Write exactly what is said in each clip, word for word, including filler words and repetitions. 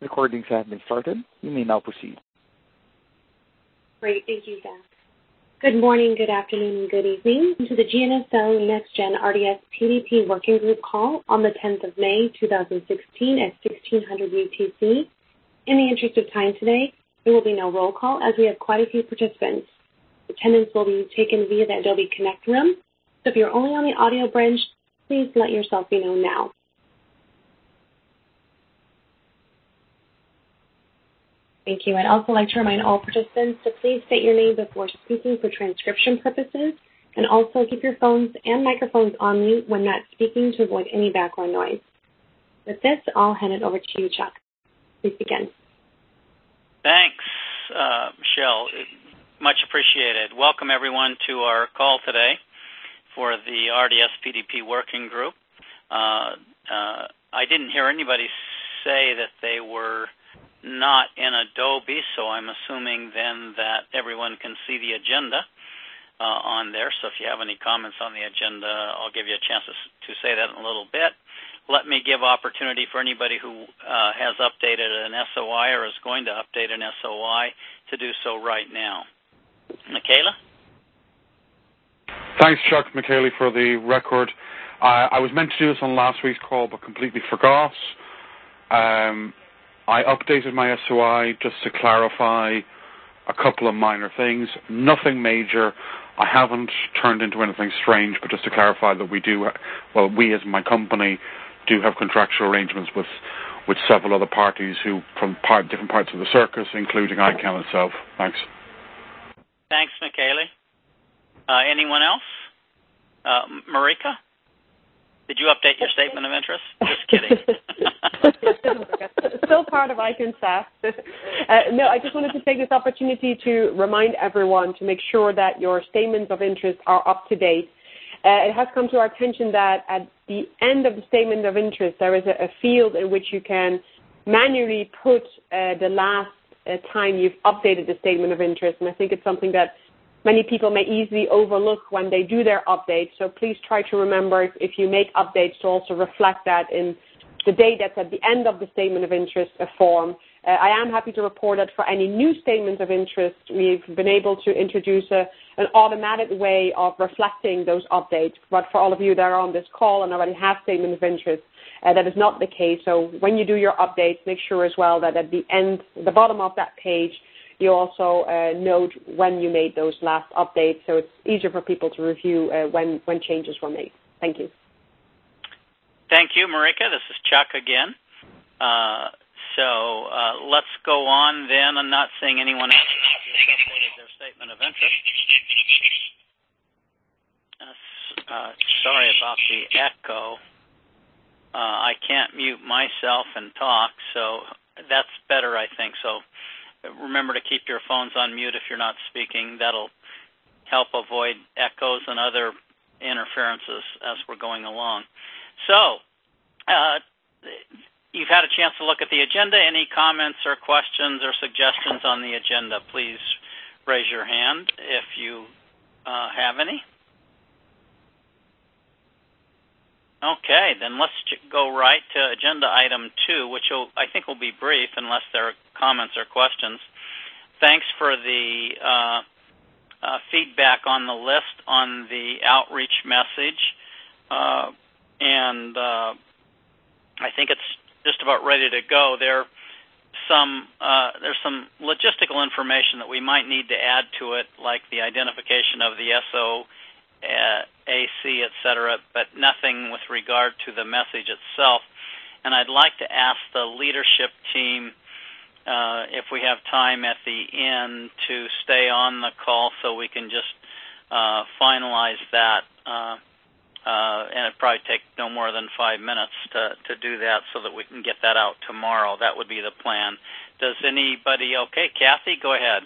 Recordings have been started. You may now proceed. Great. Thank you, Zach. Good morning, good afternoon, and good evening to the G N S O NextGen R D S P D P Working Group call on the tenth of May, two thousand sixteen at sixteen hundred U T C. In the interest of time today, there will be no roll call as we have quite a few participants. Attendance will be taken via the Adobe Connect room. So if you're only on the audio branch, please let yourself be known now. Thank you. I'd also like to remind all participants to please state your name before speaking for transcription purposes, and also keep your phones and microphones on mute when not speaking to avoid any background noise. With this, I'll hand it over to you, Chuck. Please begin. Thanks, uh, Michelle. Much appreciated. Welcome, everyone, to our call today for the R D S P D P Working Group. Uh, uh, I didn't hear anybody say that they were not in Adobe, so I'm assuming then that everyone can see the agenda uh, on there. So if you have any comments on the agenda, I'll give you a chance to, to say that in a little bit. Let me give opportunity for anybody who uh, has updated an S O I or is going to update an S O I to do so right now. Michaela? Thanks, Chuck. Michaela, for the record. Uh, I was meant to do this on last week's call, but completely forgot. Um, I updated my S O I just to clarify a couple of minor things. Nothing major. I haven't turned into anything strange, but just to clarify that we do, well, we as my company do have contractual arrangements with, with several other parties who from part, different parts of the circus, including I CANN itself. Thanks. Thanks, Michaela. Uh, anyone else? Uh, Marika? Did you update your statement of interest? Just kidding. Still part of I CANN staff. Uh, no, I just wanted to take this opportunity to remind everyone to make sure that your statements of interest are up to date. Uh, it has come to our attention that at the end of the statement of interest, there is a, a field in which you can manually put uh, the last uh, time you've updated the statement of interest, and I think it's something that many people may easily overlook when they do their updates. So please try to remember if, if you make updates to also reflect that in the date that's at the end of the statement of interest form. Uh, I am happy to report that for any new statements of interest, we've been able to introduce a, an automatic way of reflecting those updates. But for all of you that are on this call and already have statements of interest, uh, that is not the case. So when you do your updates, make sure as well that at the end, the bottom of that page, you also uh, note when you made those last updates, so it's easier for people to review uh, when, when changes were made. Thank you. Thank you, Marika. This is Chuck again. Uh, so uh, let's go on then. I'm not seeing anyone else who has updated their statement of interest. Uh, uh, sorry about the echo. Uh, I can't mute myself and talk, so that's better, I think. So remember to keep your phones on mute if you're not speaking. That'll help avoid echoes and other interferences as we're going along. So, uh, you've had a chance to look at the agenda. Any comments or questions or suggestions on the agenda, please raise your hand if you uh, have any. Okay, then let's go right to agenda item two, which will, I think will be brief unless there are comments or questions. Thanks for the uh, uh, feedback on the list on the outreach message. Uh, and uh, I think it's just about ready to go. There some uh, there's some logistical information that we might need to add to it, like the identification of the S O Uh, A C, et cetera, but nothing with regard to the message itself. And I'd like to ask the leadership team, uh, if we have time at the end, to stay on the call so we can just uh, finalize that. Uh, uh, and it'd probably take no more than five minutes to, to do that so that we can get that out tomorrow. That would be the plan. Does anybody, okay, Kathy, go ahead.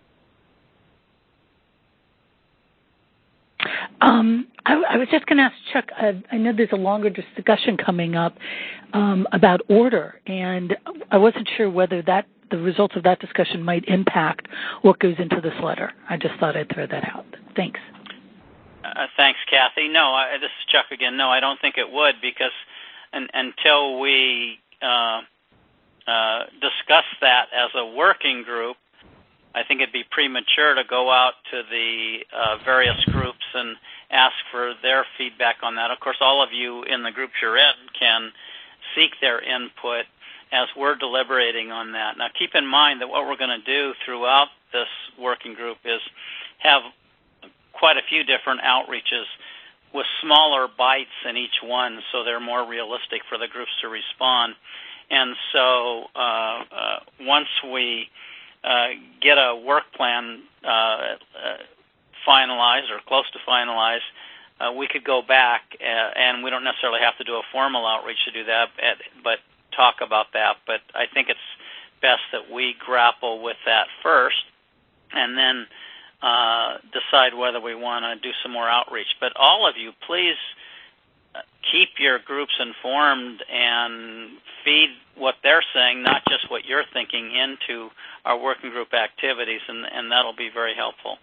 Um, I, I was just going to ask Chuck, uh, I know there's a longer discussion coming up um, about order, and I wasn't sure whether that the results of that discussion might impact what goes into this letter. I just thought I'd throw that out. Thanks. Uh, thanks, Kathy. No, I, this is Chuck again. No, I don't think it would, because un, until we uh, uh, discuss that as a working group. I think it'd be premature to go out to the uh, various groups and ask for their feedback on that. Of course, all of you in the groups you're in can seek their input as we're deliberating on that. Now, keep in mind that what we're going to do throughout this working group is have quite a few different outreaches with smaller bites in each one, so they're more realistic for the groups to respond. And so uh, uh, once we uh, get a work plan uh, uh, finalized or close to finalized, uh, we could go back, uh, and we don't necessarily have to do a formal outreach to do that, but talk about that. But I think it's best that we grapple with that first and then uh, decide whether we want to do some more outreach. But all of you, please keep your groups informed and feed what they're saying, not just what you're thinking, into our working group activities, and, and that'll be very helpful.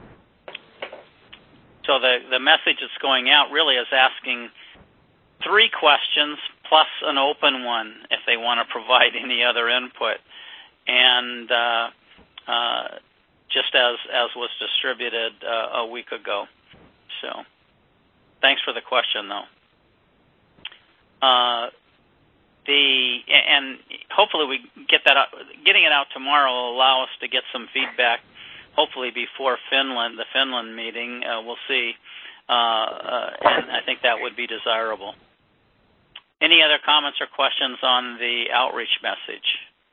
So the, the message that's going out really is asking three questions plus an open one if they want to provide any other input, and uh, uh, just as, as was distributed uh, a week ago. So thanks for the question, though. Uh, the and hopefully we get that out, getting it out tomorrow will allow us to get some feedback, hopefully before Finland, the Finland meeting. Uh, we'll see, uh, uh, and I think that would be desirable. Any other comments or questions on the outreach message?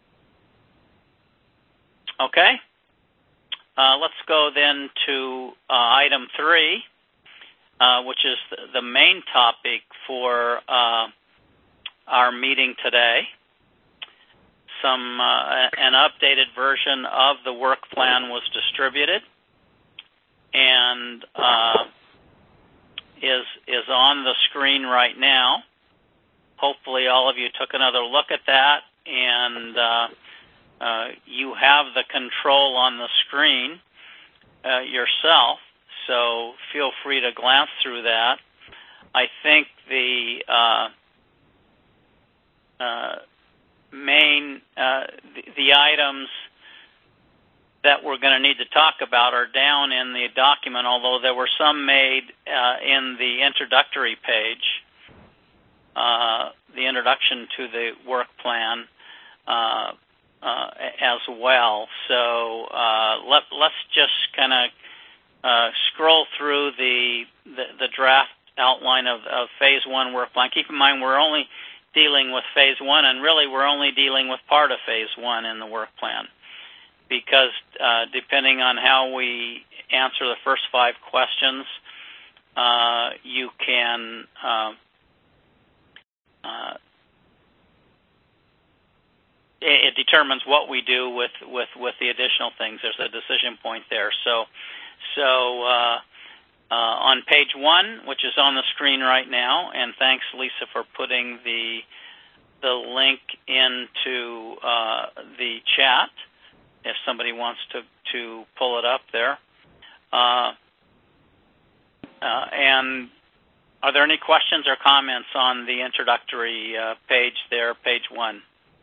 Okay. Uh, let's go then to uh, item three, uh, which is the main topic for uh, our meeting today. Some uh, an updated version of the work plan was distributed and uh, is is on the screen right now. Hopefully all of you took another look at that, and uh, uh, you have the control on the screen uh, yourself, so feel free to glance through that. I think the uh, uh, main, uh, the, the items that we're going to need to talk about are down in the document, although there were some made uh, in the introductory page. Uh, the introduction to the work plan uh, uh, as well. So uh, let, let's just kind of uh, scroll through the, the, the draft outline of, of phase one work plan. Keep in mind we're only dealing with phase one, and really we're only dealing with part of phase one in the work plan, because uh, depending on how we answer the first five questions, uh, you can uh, Uh, it, it determines what we do with, with, with the additional things. There's a decision point there. So, so uh, uh, on page one, which is on the screen right now, and thanks, Lisa, for putting the the link into uh, the chat if somebody wants to, to pull it up there. Uh, uh, and Are there any questions or comments on the introductory uh, page there, page one?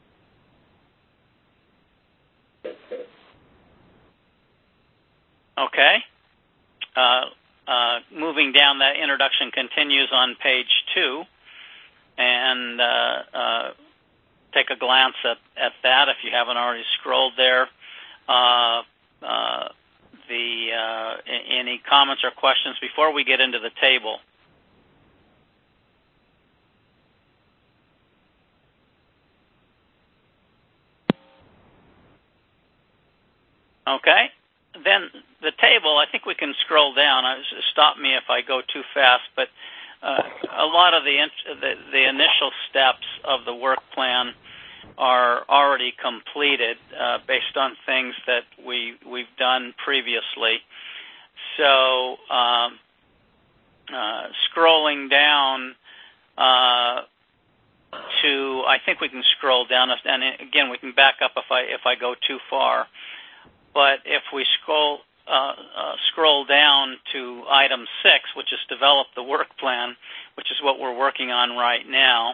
Okay. Uh, uh, moving down, that introduction continues on page two, and uh, uh, take a glance at, at that if you haven't already scrolled there. Uh, uh, the uh, any comments or questions before we get into the table? Okay, then the table, I think we can scroll down. Stop me if I go too fast, but uh, a lot of the, the the initial steps of the work plan are already completed uh, based on things that we, we've done previously. So um, uh, scrolling down uh, to, I think we can scroll down, and again, we can back up if I if I go too far. But if we scroll uh, uh, scroll down to item six, which is develop the work plan, which is what we're working on right now,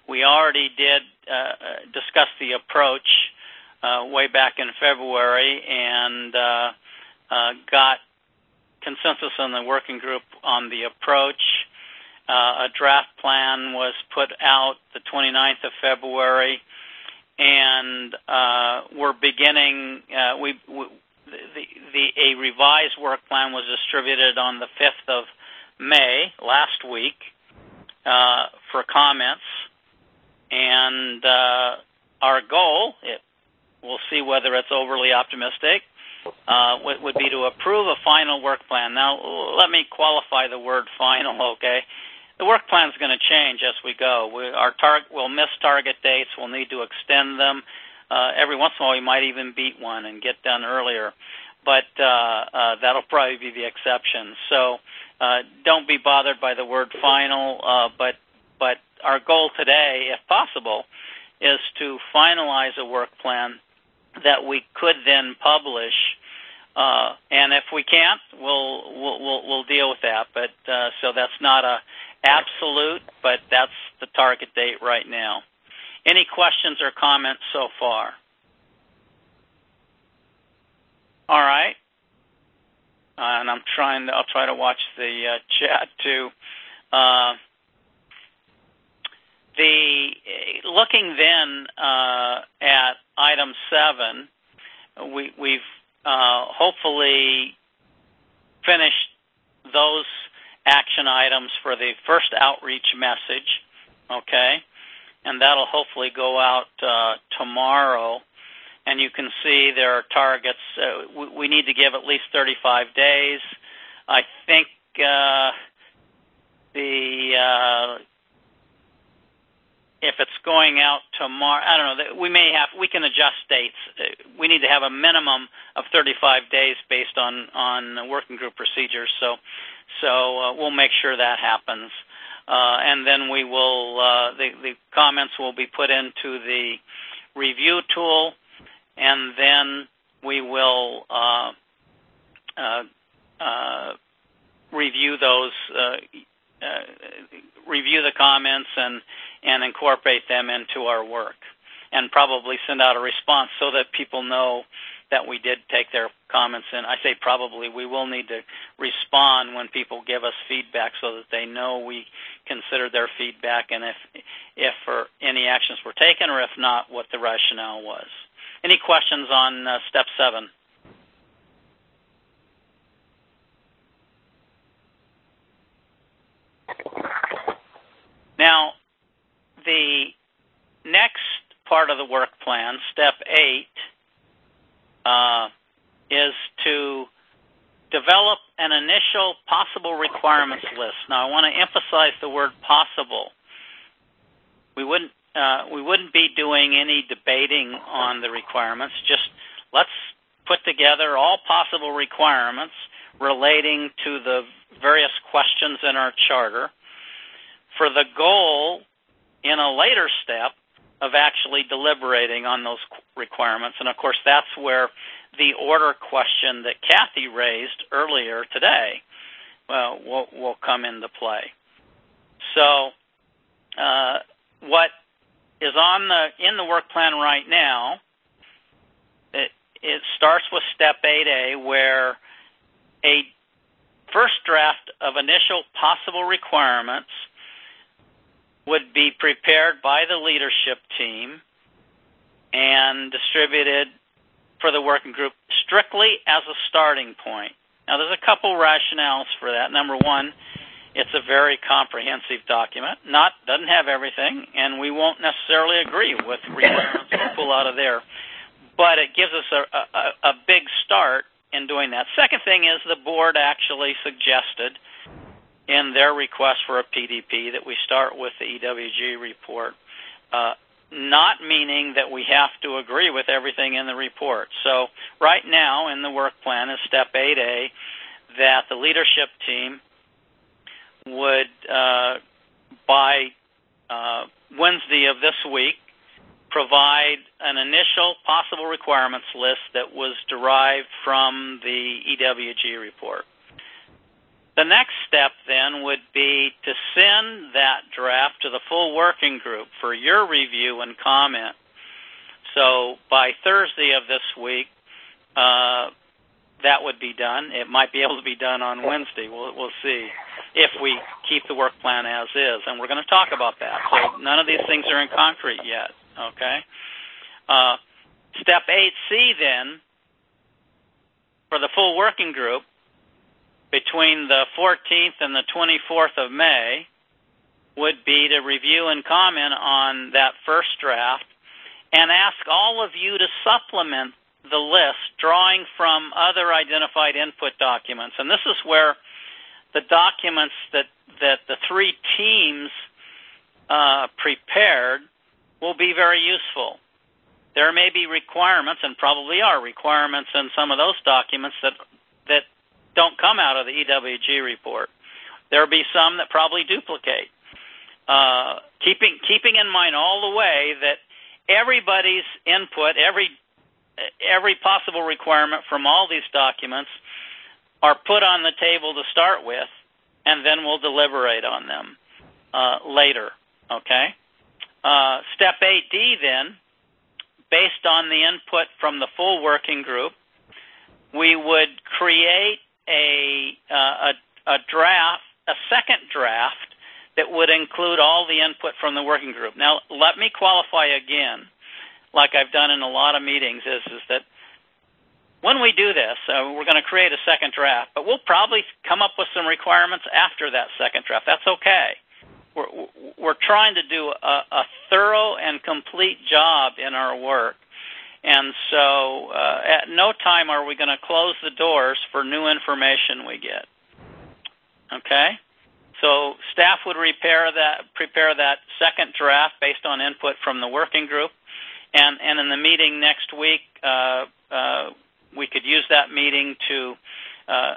we already did uh, discuss the approach uh, way back in February and uh, uh, got consensus in the working group on the approach. Uh, a draft plan was put out the twenty-ninth of February, and uh, we're beginning, uh, we, we the, the, a revised work plan was distributed on the fifth of May, last week, uh, for comments, and uh, our goal, it, we'll see whether it's overly optimistic, uh, would, would be to approve a final work plan. Now, let me qualify the word final, okay? The work plan is going to change as we go. We, our tar- we'll miss target dates. We'll need to extend them. Uh, every once in a while, we might even beat one and get done earlier. But uh, uh, that'll probably be the exception. So uh, don't be bothered by the word final. Uh, but but our goal today, if possible, is to finalize a work plan that we could then publish. Uh, and if we can't, we'll we'll we'll, we'll deal with that. But uh, so that's not a absolute, but that's the target date right now. Any questions or comments so far? All right. Uh, and I'm trying to, I'll try to watch the uh, chat too. Uh, the looking then uh, at item seven, we, we've uh, hopefully finished those action items for the first outreach message, okay? And that'll hopefully go out uh, tomorrow. And you can see there are targets. Uh, we, we need to give at least thirty-five days. I think uh, the uh, if it's going out tomorrow, I don't know. We may have. We can adjust dates. We need to have a minimum of thirty-five days based on on working group procedures. So, so uh, we'll make sure that happens. Uh, and then we will. Uh, the the comments will be put into the review tool. And then we will uh, uh, uh, review those, uh, uh, review the comments, and and incorporate them into our work, and probably send out a response so that people know that we did take their comments in. I say probably. We will need to respond when people give us feedback so that they know we considered their feedback, and if if for any actions were taken, or if not, what the rationale was. Any questions on uh, step seven? Now, the next part of the work plan, step eight, uh, is to develop an initial possible requirements list. Now, I want to emphasize the word possible. We wouldn't Uh, we wouldn't be doing any debating on the requirements. Just let's put together all possible requirements relating to the various questions in our charter for the goal in a later step of actually deliberating on those requirements. And, of course, that's where the order question that Kathy raised earlier today uh, will, will come into play. So uh, what is on the in the work plan right now, it, it starts with step eight A, where a first draft of initial possible requirements would be prepared by the leadership team and distributed for the working group strictly as a starting point. Now, there's a couple rationales for that. Number one, it's a very comprehensive document. Not doesn't have everything, and we won't necessarily agree with requirements we'll pull out of there. But it gives us a, a, a big start in doing that. Second thing is the board actually suggested in their request for a P D P that we start with the E W G report, uh, not meaning that we have to agree with everything in the report. So right now in the work plan is step eight A that the leadership team would, uh, by uh, Wednesday of this week, provide an initial possible requirements list that was derived from the E W G report. The next step then would be to send that draft to the full working group for your review and comment. So by Thursday of this week, uh, that would be done. It might be able to be done on Wednesday. We'll, we'll see if we keep the work plan as is, and we're going to talk about that. So none of these things are in concrete yet, okay? Uh, step eight C then, for the full working group, between the fourteenth and the twenty-fourth of May, would be to review and comment on that first draft and ask all of you to supplement the list, drawing from other identified input documents. And this is where the documents that, that the three teams uh, prepared will be very useful. There may be requirements, and probably are requirements in some of those documents that that don't come out of the E W G report. There will be some that probably duplicate. Uh, keeping keeping in mind all the way that everybody's input, every every possible requirement from all these documents are put on the table to start with, and then we'll deliberate on them uh, later, okay? Uh, step eight D then, based on the input from the full working group, we would create a, uh, a, a draft, a second draft that would include all the input from the working group. Now, let me qualify again, like I've done in a lot of meetings, is, is that when we do this, uh, we're going to create a second draft, but we'll probably come up with some requirements after that second draft. That's okay. We're, we're trying to do a, a thorough and complete job in our work. And so uh, at no time are we going to close the doors for new information we get. Okay? So staff would prepare that, prepare that second draft based on input from the working group. And, and in the meeting next week, uh, uh, we could use that meeting to uh,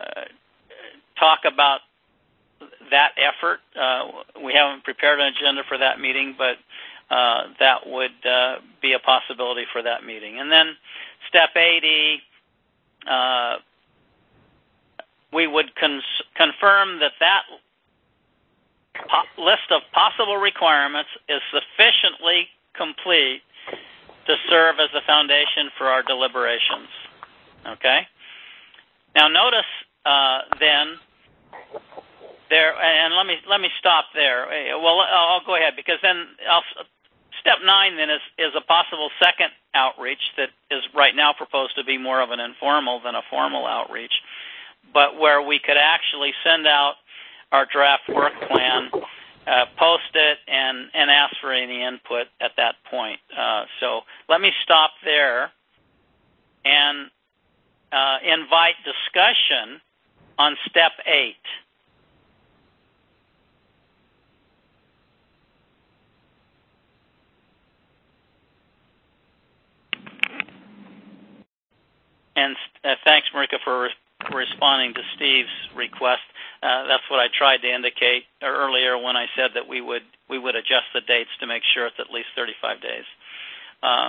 talk about that effort. Uh, we haven't prepared an agenda for that meeting, but uh, that would uh, be a possibility for that meeting. And then step eighty, uh, we would cons- confirm that that po- list of possible requirements is sufficiently complete to serve as the foundation for our deliberations. Okay? Now notice uh, then there, and let me let me stop there. Well, I'll go ahead because then I'll, step nine then is, is a possible second outreach that is right now proposed to be more of an informal than a formal outreach, but where we could actually send out our draft work plan, Uh, post it, and, and ask for any input at that point. Uh, so let me stop there and uh, invite discussion on step eight. And uh, thanks, Marika, for re- responding to Steve's request. Uh, that's what I tried to indicate earlier when I said that we would we would adjust the dates to make sure it's at least thirty-five days. Uh,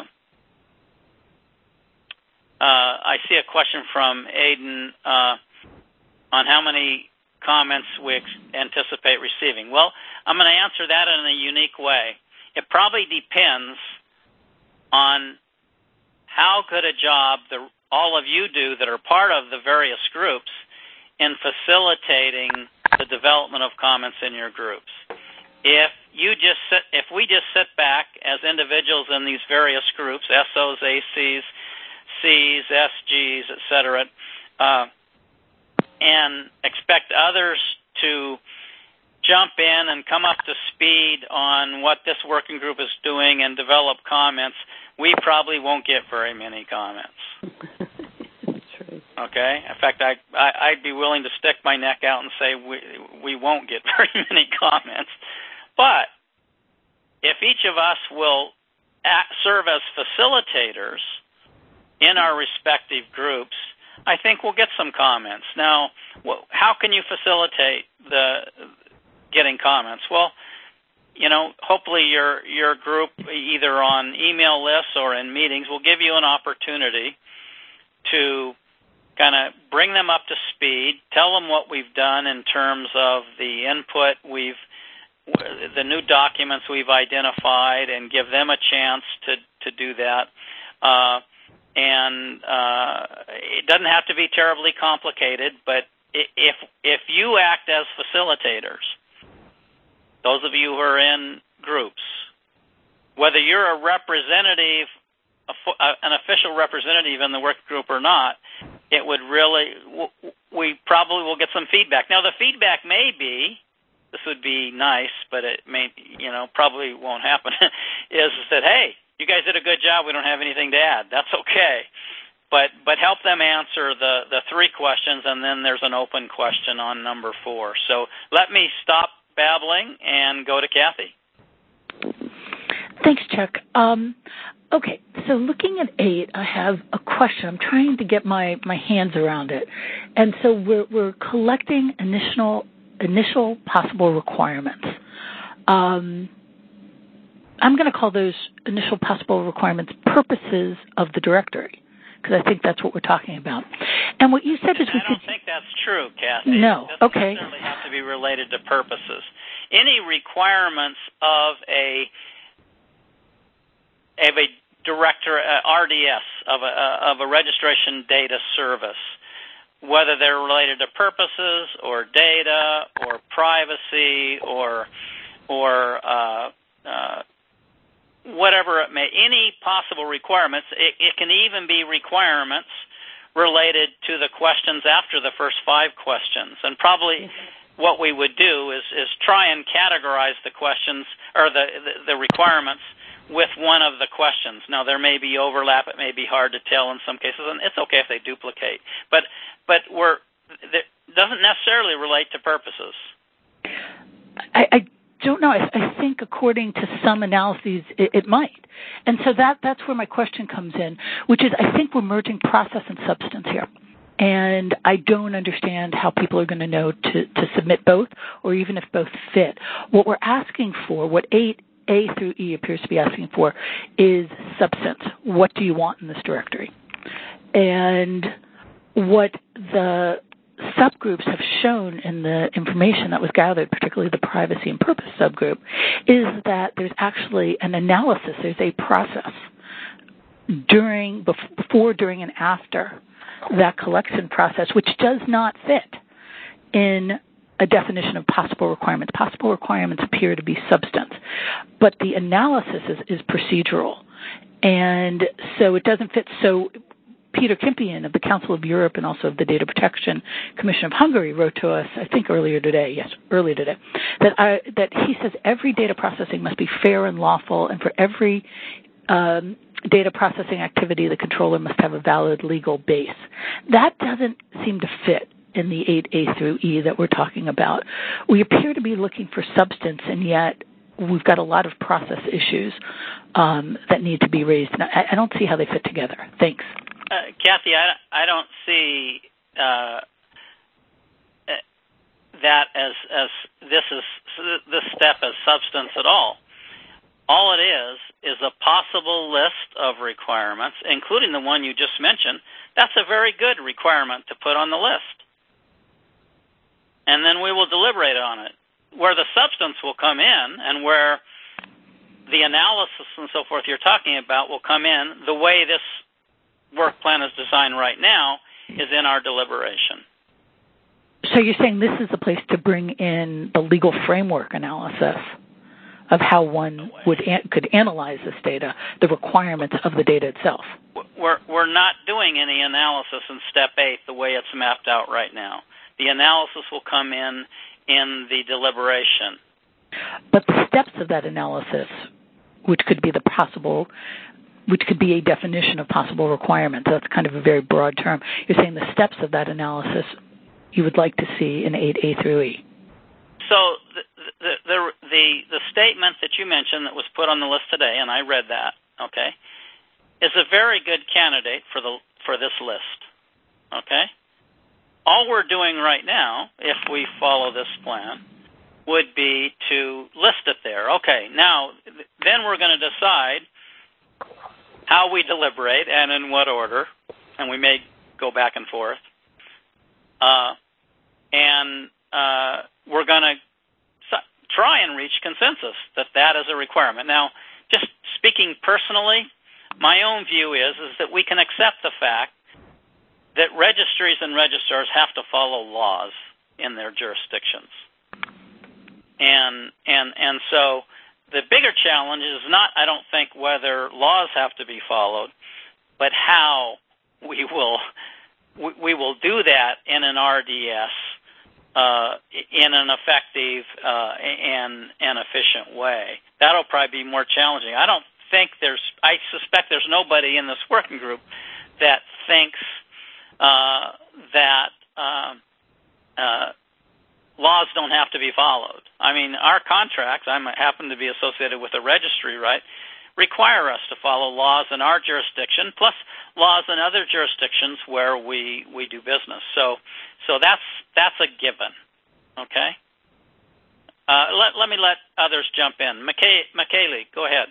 uh, I see a question from Aiden uh, on how many comments we ex- anticipate receiving. Well, I'm going to answer that in a unique way. It probably depends on how good a job the, all of you do that are part of the various groups in facilitating the development of comments in your groups. If you just sit, if we just sit back as individuals in these various groups, S Os, A Cs, Cs, S Gs, et cetera, uh, and expect others to jump in and come up to speed on what this working group is doing and develop comments, we probably won't get very many comments. Okay. In fact, I, I I'd be willing to stick my neck out and say we we won't get very many comments. But if each of us will act, serve as facilitators in our respective groups, I think we'll get some comments. Now, how can you facilitate the getting comments? Well, you know, hopefully your your group, either on email lists or in meetings, will give you an opportunity to kind of bring them up to speed, tell them what we've done in terms of the input we've, the new documents we've identified, and give them a chance to, to do that. Uh, and uh, it doesn't have to be terribly complicated, but if if you act as facilitators, those of you who are in groups, whether you're a representative, an official representative in the work group or not, it would really, we probably will get some feedback. Now, the feedback may be, this would be nice, but it may, you know, probably won't happen, is that, hey, you guys did a good job, we don't have anything to add. That's okay. But but help them answer the, the three questions, and then there's an open question on number four. So let me stop babbling and go to Kathy. Thanks, Chuck. Um, okay, so looking at eight, I have a question. I'm trying to get my, my hands around it. And so we're, we're collecting initial, initial possible requirements. Um, I'm going to call those initial possible requirements purposes of the directory, because I think that's what we're talking about. And what you said is we I don't could, think that's true, Kathy. No, it doesn't okay. necessarily have to be related to purposes. Any requirements of a of a director, uh, R D S, of a, uh, of a registration data service, whether they're related to purposes or data or privacy or or uh, uh, whatever it may, any possible requirements. It, it can even be requirements related to the questions after the first five questions. And probably what we would do is, is try and categorize the questions or the, the, the requirements with one of the questions. Now, there may be overlap. It may be hard to tell in some cases, and it's okay if they duplicate. But but we're, it doesn't necessarily relate to purposes. I, I don't know. I, I think according to some analyses, it, it might. And so that that's where my question comes in, which is I think we're merging process and substance here. And I don't understand how people are going to know to, to submit both, or even if both fit. What we're asking for, what eight A through E appears to be asking for, is substance. What do you want in this directory? And what the subgroups have shown in the information that was gathered, particularly the privacy and purpose subgroup, is that there's actually an analysis, there's a process during, before, during, and after that collection process, which does not fit in a definition of possible requirements. Possible requirements appear to be substance, but the analysis is, is procedural. And so it doesn't fit. So Peter Kimpian of the Council of Europe and also of the Data Protection Commission of Hungary wrote to us, I think earlier today, yes, earlier today, that, I, that he says every data processing must be fair and lawful, and for every um, data processing activity, the controller must have a valid legal base. That doesn't seem to fit in the eight A through E that we're talking about. We appear to be looking for substance, and yet we've got a lot of process issues um, that need to be raised. And I, I don't see how they fit together. Thanks. Uh, Kathy, I, I don't see uh, that as as this is this step as substance at all. All it is is a possible list of requirements, including the one you just mentioned. That's a very good requirement to put on the list. And then we will deliberate on it. Where the substance will come in and where the analysis and so forth you're talking about will come in, the way this work plan is designed right now is in our deliberation. So you're saying this is the place to bring in the legal framework analysis of how one would an- could analyze this data, the requirements of the data itself. We're, we're not doing any analysis in step eight the way it's mapped out right now. The analysis will come in in the deliberation. But the steps of that analysis, which could be the possible, which could be a definition of possible requirements, that's kind of a very broad term. You're saying the steps of that analysis you would like to see in eight A through E. So the, the, the, the, the statement that you mentioned that was put on the list today, and I read that, okay, is a very good candidate for the for this list, okay? All we're doing right now, if we follow this plan, would be to list it there. Okay, now, then we're going to decide how we deliberate and in what order, and we may go back and forth. uh, and uh, we're going to try and reach consensus that that is a requirement. Now, just speaking personally, my own view is, is that we can accept the fact that registries and registrars have to follow laws in their jurisdictions. And and and so the bigger challenge is not, I don't think, whether laws have to be followed, but how we will we, we will do that in an R D S uh, in an effective uh, and and efficient way. That'll probably be more challenging. I don't think there's. I suspect there's nobody in this working group that thinks uh, that. Uh, uh, Laws don't have to be followed. I mean, our contracts, I happen to be associated with a registry, right, require us to follow laws in our jurisdiction, plus laws in other jurisdictions where we, we do business. So so that's that's a given, okay? Uh, let, let me let others jump in. McKay, McKaylee, go ahead.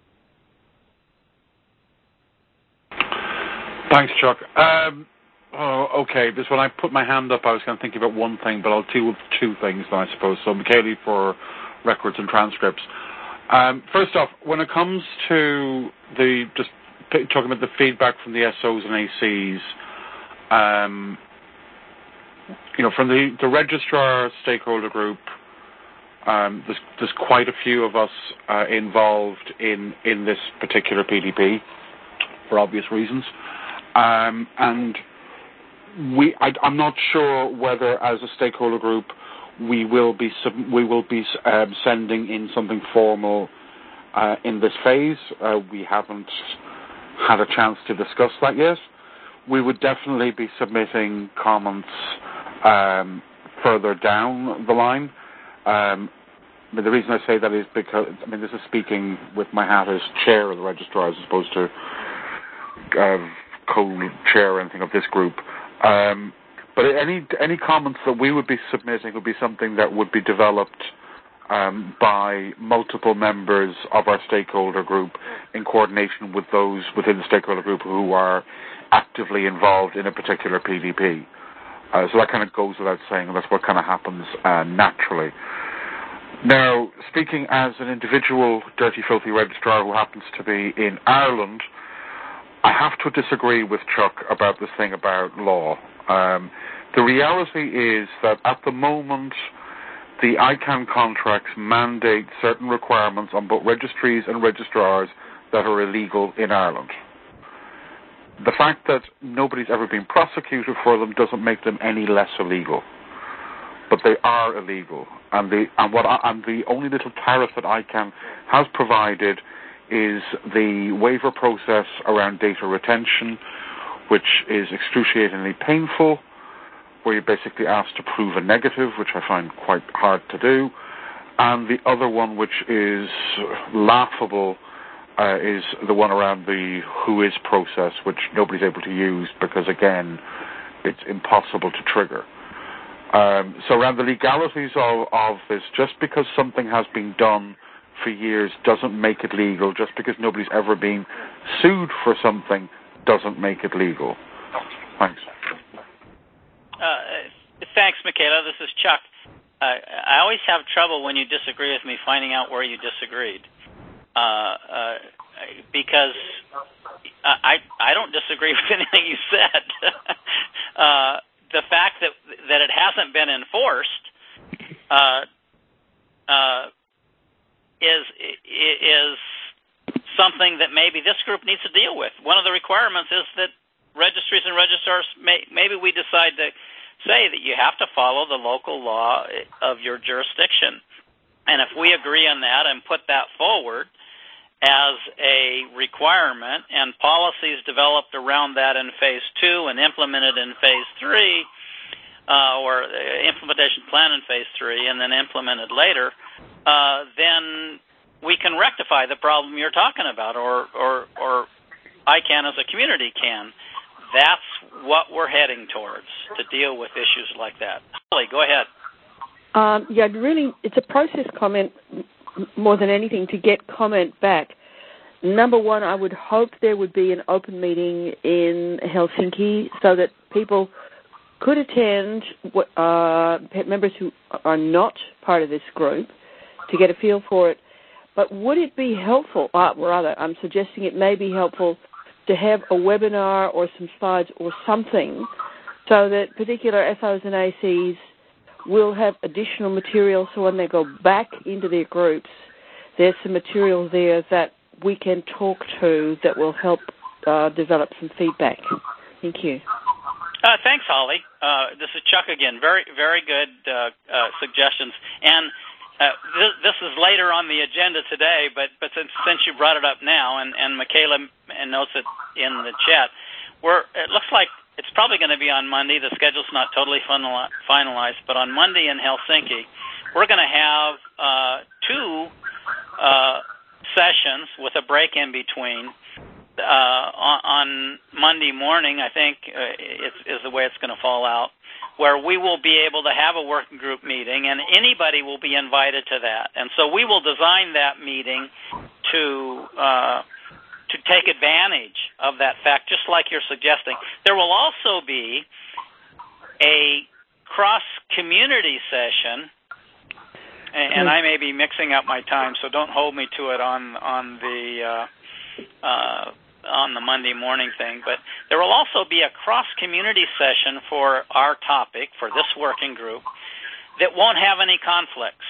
Thanks, Chuck. Um, Oh, okay. Because when I put my hand up, I was kind of thinking about one thing, but I'll deal with two things, I suppose. So, Michaeli for records and transcripts. Um, first off, when it comes to the just talking about the feedback from the S Os and A Cs, um, you know, from the, the registrar stakeholder group, um, there's, there's quite a few of us uh, involved in in this particular P D P for obvious reasons, um, and. We, I, I'm not sure whether, as a stakeholder group, we will be sub, we will be um, sending in something formal uh, in this phase. Uh, we haven't had a chance to discuss that yet. We would definitely be submitting comments um, further down the line. Um, but the reason I say that is because, I mean, this is speaking with my hat as chair of the registrar as opposed to uh, co-chair or anything of this group. Um, but any any comments that we would be submitting would be something that would be developed um, by multiple members of our stakeholder group in coordination with those within the stakeholder group who are actively involved in a particular P D P. Uh, so that kind of goes without saying, and that's what kind of happens uh, naturally. Now, speaking as an individual Dirty Filthy registrar who happens to be in Ireland, I have to disagree with Chuck about this thing about law. Um, the reality is that at the moment, the I CANN contracts mandate certain requirements on both registries and registrars that are illegal in Ireland. The fact that nobody's ever been prosecuted for them doesn't make them any less illegal. But they are illegal. And the, and what I, and the only little tariff that I CANN has provided is the waiver process around data retention, which is excruciatingly painful, where you're basically asked to prove a negative, which I find quite hard to do. And the other one, which is laughable, uh, is the one around the who-is process, which nobody's able to use because, again, it's impossible to trigger. Um, so around the legalities of, of this, just because something has been done for years doesn't make it legal. Just because nobody's ever been sued for something doesn't make it legal. Thanks. Uh, thanks, Michaela. This is Chuck. Uh, I always have trouble when you disagree with me finding out where you disagreed, uh, uh, because I I don't disagree with anything you said. uh, the fact that that it hasn't been enforced uh, uh, is is something that maybe this group needs to deal with. One of the requirements is that registries and registrars may, maybe we decide to say that you have to follow the local law of your jurisdiction. And if we agree on that and put that forward as a requirement and policies developed around that in phase two and implemented in phase three, uh, or implementation plan in phase three and then implemented later, uh, then we can rectify the problem you're talking about, or, or, or I CANN as a community can. That's what we're heading towards, to deal with issues like that. Holly, go ahead. Um, yeah, really, it's a process comment more than anything to get comment back. Number one, I would hope there would be an open meeting in Helsinki so that people could attend, uh, members who are not part of this group, to get a feel for it. But would it be helpful, uh, rather, I'm suggesting it may be helpful to have a webinar or some slides or something so that particular S Os and A Cs will have additional material, so when they go back into their groups, there's some material there that we can talk to that will help uh, develop some feedback. Thank you. Uh, thanks, Holly. Uh, this is Chuck again. Very, very good uh, uh, suggestions. And uh, th- this is later on the agenda today, but, but since, since you brought it up now, and, and Michaela notes it in the chat, we're, it looks like it's probably going to be on Monday. The schedule's not totally finalized, but on Monday in Helsinki, we're going to have uh, two uh, sessions with a break in between. Uh, on, on Monday morning, I think uh, is, is the way it's going to fall out, where we will be able to have a working group meeting, and anybody will be invited to that. And so we will design that meeting to uh, to take advantage of that fact, just like you're suggesting. There will also be a cross-community session, and, and I may be mixing up my time, so don't hold me to it on on the uh, uh, on the Monday morning thing. But there will also be a cross-community session for our topic, for this working group, that won't have any conflicts.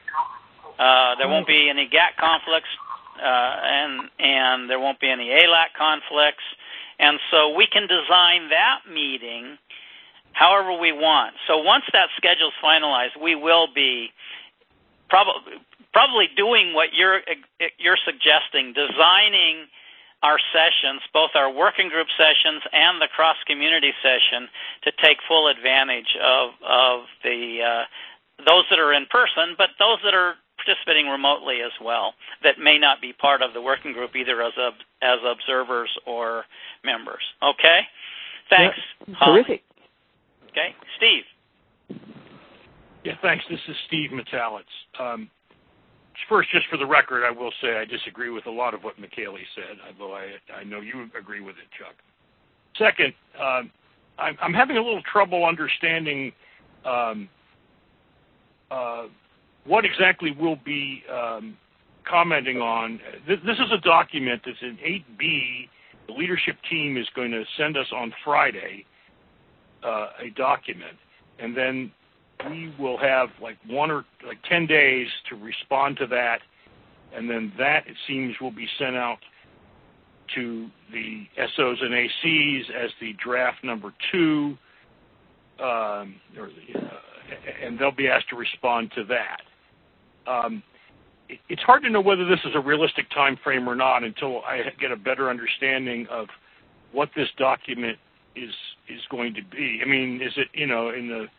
Uh, there won't be any G A C conflicts. Uh, and and there won't be any A L A C conflicts, and so we can design that meeting however we want. So once that schedule's finalized, we will be probably probably doing what you're you're suggesting, designing our sessions, both our working group sessions and the cross-community session, to take full advantage of of the uh, those that are in person, but those that are participating remotely as well, that may not be part of the working group either as a, as observers or members. Okay? Thanks. Yeah, terrific. Okay. Steve. Yeah, thanks. This is Steve Metalitz. Um, first, just for the record, I will say I disagree with a lot of what Michaela said, although I, I know you agree with it, Chuck. Second, um, I'm, I'm having a little trouble understanding um, uh, what exactly we'll be um, commenting on. This, this is a document that's in eight B. The leadership team is going to send us on Friday uh, a document, and then we will have like one or like ten days to respond to that, and then that, it seems, will be sent out to the S Os and A Cs as the draft number two, um, or the, uh, and they'll be asked to respond to that. Um, it, it's hard to know whether this is a realistic time frame or not until I get a better understanding of what this document is is going to be. I mean, is it, you know, in the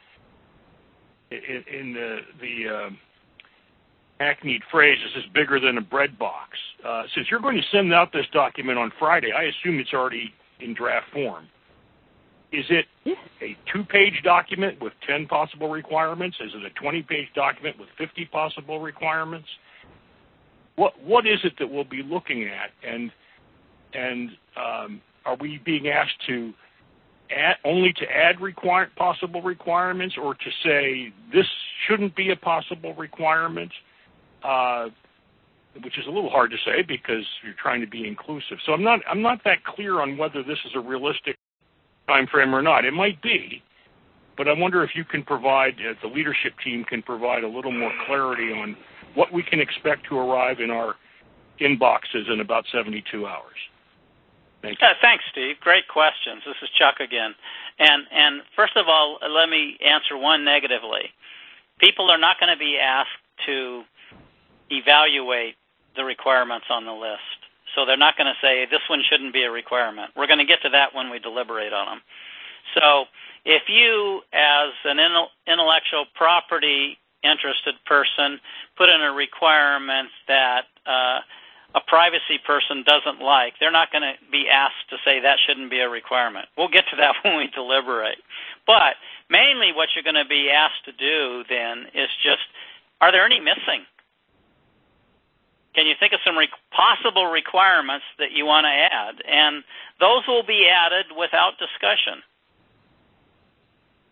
in, in the the um, hackneyed phrase, is this bigger than a bread box? Uh, since you're going to send out this document on Friday, I assume it's already in draft form. Is it a two-page document with ten possible requirements? Is it a twenty-page document with fifty possible requirements? What What is it that we'll be looking at? And and um, are we being asked to add, only to add require, possible requirements, or to say this shouldn't be a possible requirement? Uh, which is a little hard to say because you're trying to be inclusive. So I'm not I'm not that clear on whether this is a realistic time frame or not. It might be, but I wonder if you can provide, uh, the leadership team can provide a little more clarity on what we can expect to arrive in our inboxes in about seventy-two hours. Thank you. Uh, thanks, Steve. Great questions. This is Chuck again. And and first of all, let me answer one negatively. People are not going to be asked to evaluate the requirements on the list. So they're not going to say, this one shouldn't be a requirement. We're going to get to that when we deliberate on them. So if you, as an intellectual property interested person, put in a requirement that uh, a privacy person doesn't like, they're not going to be asked to say that shouldn't be a requirement. We'll get to that when we deliberate. But mainly what you're going to be asked to do then is just, are there any missing? Can you think of some re- possible requirements that you want to add? And those will be added without discussion.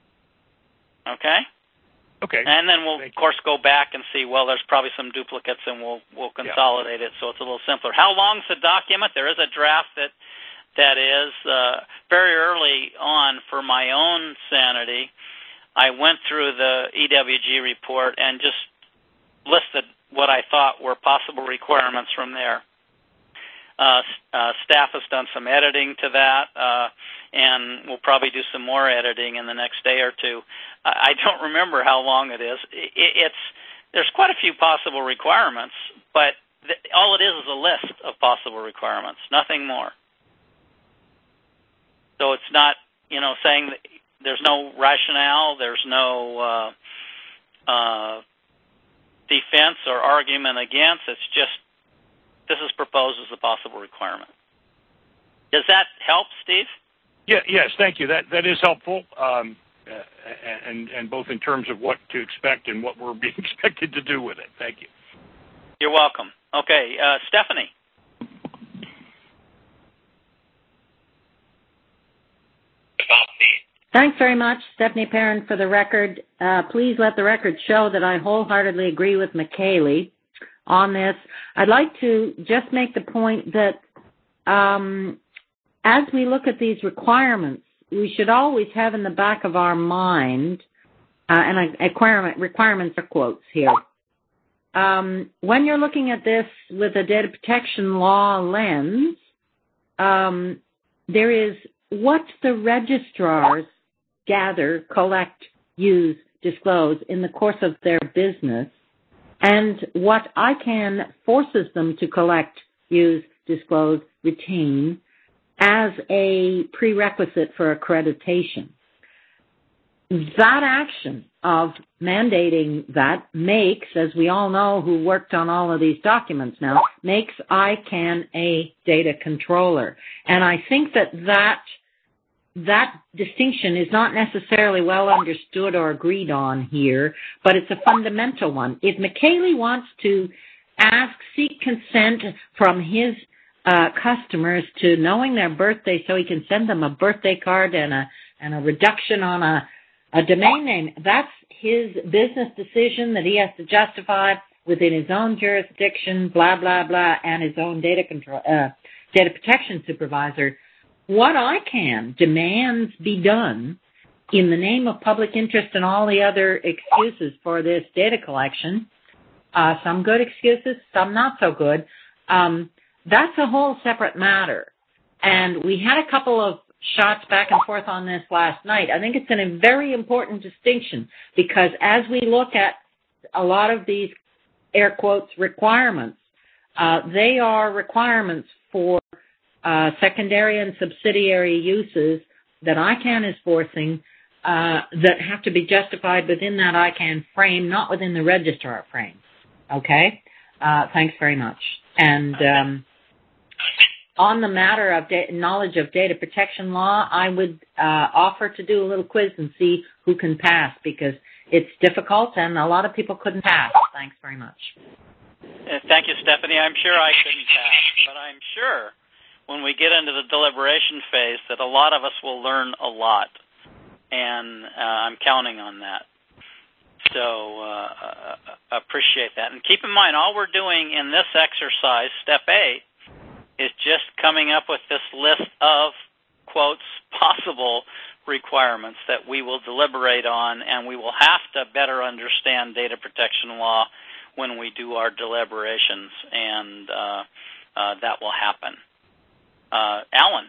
Okay? Okay. And then we'll, Thank of course, go back and see, well, there's probably some duplicates, and we'll we'll consolidate yeah. it so it's a little simpler. How long's the document? There is a draft that that is uh, very early on for my own sanity. I went through the E W G report and just listed what I thought were possible requirements from there. Uh, uh, staff has done some editing to that, uh, and we'll probably do some more editing in the next day or two. I don't remember how long it is. It, it's there's quite a few possible requirements, but th- all it is is a list of possible requirements, nothing more. So it's not, you know, saying that there's no rationale, there's no uh, uh, defense or argument against. It's just this is proposed as a possible requirement. Does that help, Steve? Yeah. Yes. Thank you. That that is helpful, um, and and both in terms of what to expect and what we're being expected to do with it. Thank you. You're welcome. Okay, uh, Stephanie. Thanks very much, Stephanie Perrin, for the record. Uh, please let the record show that I wholeheartedly agree with McKaylee on this. I'd like to just make the point that um, as we look at these requirements, we should always have in the back of our mind, uh, and requirement, requirements are quotes here, um, when you're looking at this with a data protection law lens, um, there is what the registrars gather, collect, use, disclose in the course of their business, and what I C A N forces them to collect, use, disclose, retain as a prerequisite for accreditation. That action of mandating that makes, as we all know who worked on all of these documents now, makes I C A N a data controller. And I think that that That distinction is not necessarily well understood or agreed on here, but it's a fundamental one. If McKaylee wants to ask, seek consent from his uh, customers to knowing their birthday so he can send them a birthday card and a and a reduction on a, a domain name, that's his business decision that he has to justify within his own jurisdiction, blah, blah, blah, and his own data control, uh, data protection supervisor. What I C A N demands be done in the name of public interest and all the other excuses for this data collection, uh, some good excuses, some not so good, um, that's a whole separate matter. And we had a couple of shots back and forth on this last night. I think it's a very important distinction because as we look at a lot of these air quotes requirements, uh, they are requirements for Uh, secondary and subsidiary uses that I C A N is forcing uh, that have to be justified within that I C A N frame, not within the registrar frame. Okay? Uh, thanks very much. And um, on the matter of da- knowledge of data protection law, I would uh, offer to do a little quiz and see who can pass because it's difficult and a lot of people couldn't pass. Thanks very much. Uh, thank you, Stephanie. I'm sure I couldn't pass, but I'm sure when we get into the deliberation phase that a lot of us will learn a lot, and uh, I'm counting on that. So uh, uh, appreciate that. And keep in mind, all we're doing in this exercise, step eight, is just coming up with this list of, quotes, possible requirements that we will deliberate on, and we will have to better understand data protection law when we do our deliberations, and uh, uh, that will happen. Uh, Alan.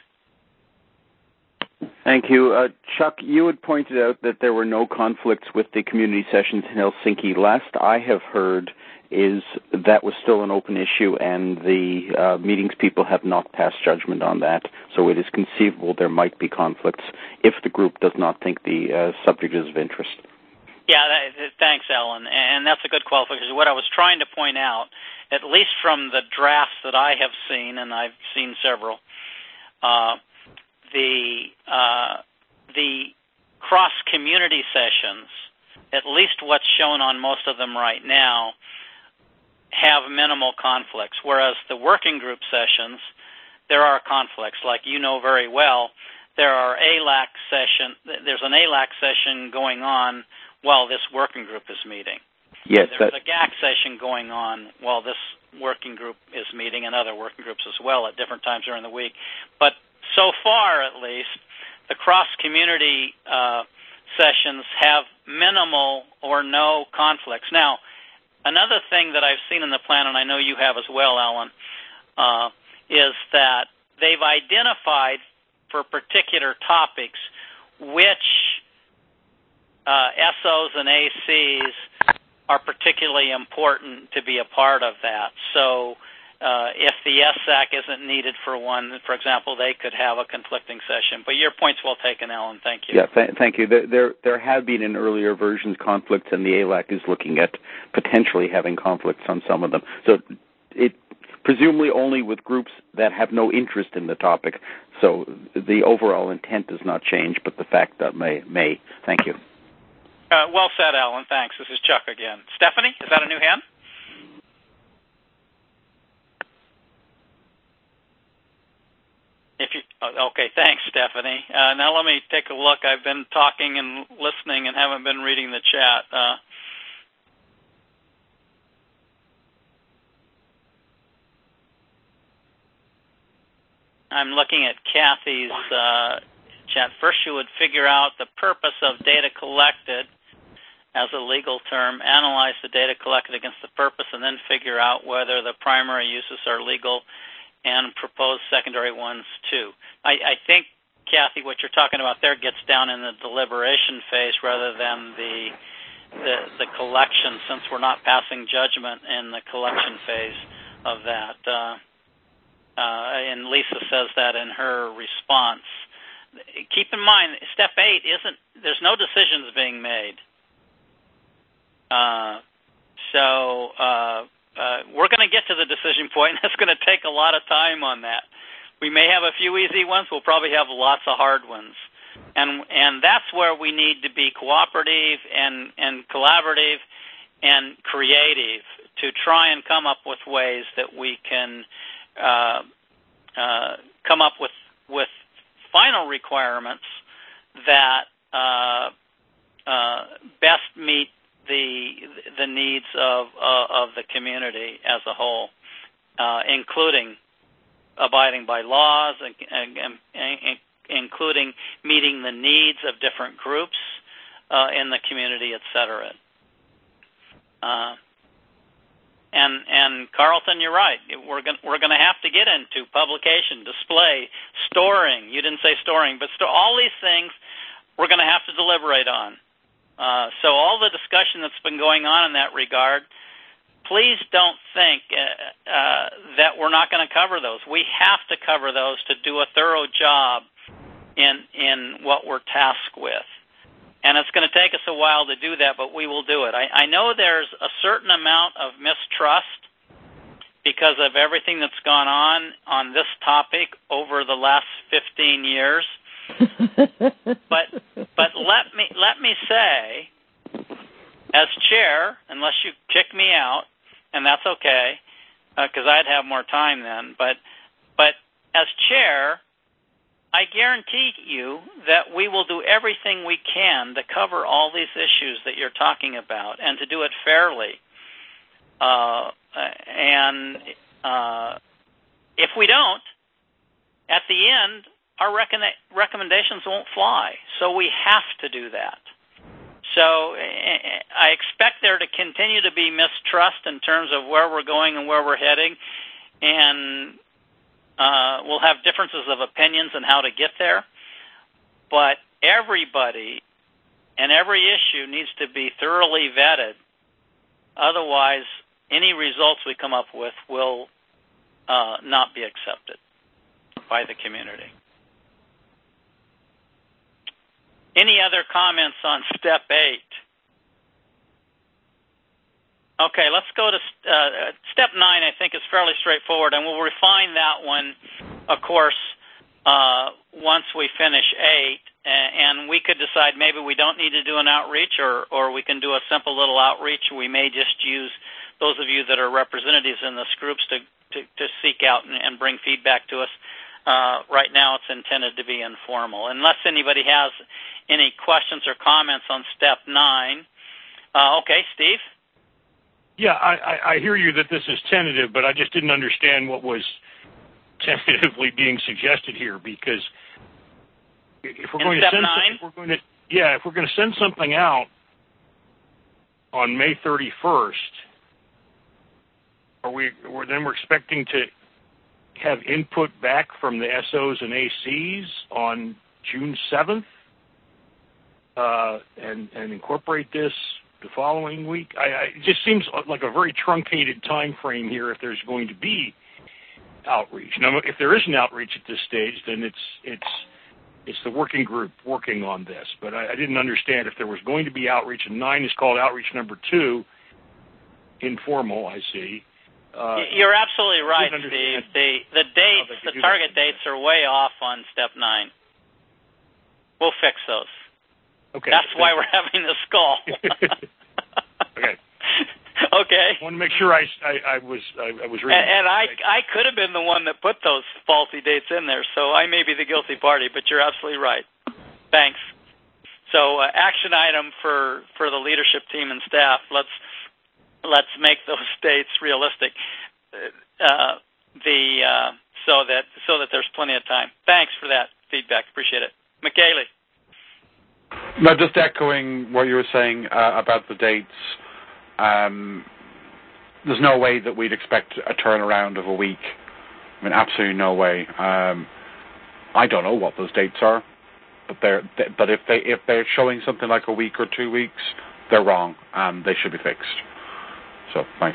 Thank you. Uh, Chuck, you had pointed out that there were no conflicts with the community sessions in Helsinki. Last I have heard is that was still an open issue and the uh, meetings people have not passed judgment on that. So it is conceivable there might be conflicts if the group does not think the uh, subject is of interest. Yeah, that, thanks, Alan. And that's a good qualification. What I was trying to point out, at least from the drafts that I have seen, and I've seen several, Uh, the uh, the cross-community sessions, at least what's shown on most of them right now, have minimal conflicts, whereas the working group sessions, there are conflicts. Like you know very well, there are A L A C session. There's an A L A C session going on while this working group is meeting. Yes. There's a G A C session going on while this working group is meeting, and other working groups as well at different times during the week. But so far, at least, the cross-community uh, sessions have minimal or no conflicts. Now, another thing that I've seen in the plan, and I know you have as well, Alan, uh, is that they've identified for particular topics which uh, S Os and A Cs are particularly important to be a part of that. So uh, if the S A C isn't needed for one, for example, they could have a conflicting session. But your point's well taken, Alan. Thank you. Yeah, th- thank you. There, there have been in earlier versions conflicts, and the A L A C is looking at potentially having conflicts on some of them. So it presumably only with groups that have no interest in the topic. So the overall intent does not change, but the fact that may. may. Thank you. Uh, well said, Alan. Thanks. This is Chuck again. Stephanie, is that a new hand? If you okay, thanks, Stephanie. Uh, now let me take a look. I've been talking and listening and haven't been reading the chat. Uh, I'm looking at Kathy's uh, chat. First, you would figure out the purpose of data collected as a legal term, analyze the data collected against the purpose, and then figure out whether the primary uses are legal and propose secondary ones too. I, I think, Kathy, what you're talking about there gets down in the deliberation phase rather than the the, the collection, since we're not passing judgment in the collection phase of that. Uh, uh, and Lisa says that in her response. Keep in mind, step eight isn't, there's no decisions being made. Uh, so uh, uh, we're going to get to the decision point, and it's going to take a lot of time on that. We may have a few easy ones. We'll probably have lots of hard ones. And and that's where we need to be cooperative and, and collaborative and creative to try and come up with ways that we can uh, uh, come up with, with final requirements that uh, uh, best meet the the needs of uh, of the community as a whole, uh, including abiding by laws, and, and, and including meeting the needs of different groups uh, in the community, et cetera. Uh, and and Carlton, you're right. We're going we're going to have to get into publication, display, storing. You didn't say storing, but sto- all these things we're going to have to deliberate on. Uh, so all the discussion that's been going on in that regard, please don't think uh, uh, that we're not going to cover those. We have to cover those to do a thorough job in in what we're tasked with. And it's going to take us a while to do that, but we will do it. I, I know there's a certain amount of mistrust because of everything that's gone on on this topic over the last fifteen years. but but let me let me say, as chair, unless you kick me out, and that's okay, because uh, I'd have more time then. But but as chair, I guarantee you that we will do everything we can to cover all these issues that you're talking about, and to do it fairly. Uh, and uh, if we don't, at the end, our recon- recommendations won't fly. So we have to do that. So I expect there to continue to be mistrust in terms of where we're going and where we're heading, and uh, we'll have differences of opinions on how to get there. But everybody and every issue needs to be thoroughly vetted. Otherwise, any results we come up with will uh, not be accepted by the community. Any other comments on step eight? Okay, let's go to uh, step nine. I think is fairly straightforward, and we'll refine that one, of course, uh, once we finish eight. And we could decide maybe we don't need to do an outreach, or, or we can do a simple little outreach. We may just use those of you that are representatives in this groups to, to, to seek out and, and bring feedback to us. uh, right now it's intended to be informal. Unless anybody has any questions or comments on step nine. Uh, okay, Steve? Yeah, I, I, I hear you that this is tentative, but I just didn't understand what was tentatively being suggested here, because if we're In going to step send nine? if we're going to yeah, if we're going to send something out on May thirty-first, are we we're, then we're expecting to have input back from the S Os and A Cs on June seventh uh, and, and incorporate this the following week? I, I, it just seems like a very truncated time frame here if there's going to be outreach. Now, if there is an outreach at this stage, then it's it's it's the working group working on this. But I, I didn't understand if there was going to be outreach, and nine is called outreach number two, informal, I see. Uh, You're absolutely right, Steve. The the dates, the target dates are way off on step nine. We'll fix those. Okay. That's why we're having this call. Okay. Okay. I want to make sure I, I, I was I, I was reading. And, and I I could have been the one that put those faulty dates in there, so I may be the guilty party, but you're absolutely right. Thanks. So uh, action item for, for the leadership team and staff. Let's let's make those dates realistic. Uh, the uh, so that so that there's plenty of time. Thanks for that feedback. Appreciate it, Michaeli. No, just echoing what you were saying uh, about the dates. Um, there's no way that we'd expect a turnaround of a week. I mean, absolutely no way. Um, I don't know what those dates are, but they're they, but if they if they're showing something like a week or two weeks, they're wrong and they should be fixed. So, thanks.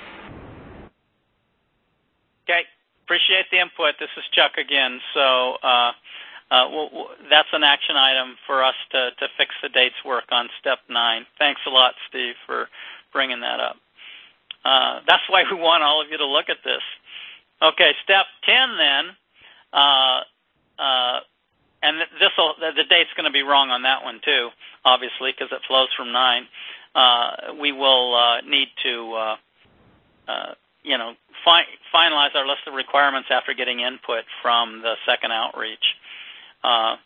Okay, appreciate the input. This is Chuck again. So. Uh, Uh, well, that's an action item for us to, to fix the dates work on step nine. Thanks a lot, Steve, for bringing that up. Uh, that's why we want all of you to look at this. Okay, step ten then, uh, uh, and this the, the date's going to be wrong on that one too, obviously, because it flows from nine. Uh, we will uh, need to, uh, uh, you know, fi- finalize our list of requirements after getting input from the second outreach. Uh,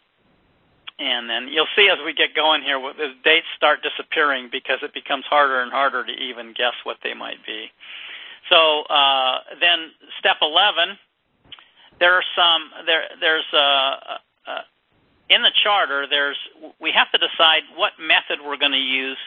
and then you'll see as we get going here, the dates start disappearing because it becomes harder and harder to even guess what they might be. So uh, then step eleven, there are some, there, there's, uh, uh, in the charter, there's, we have to decide what method we're going to use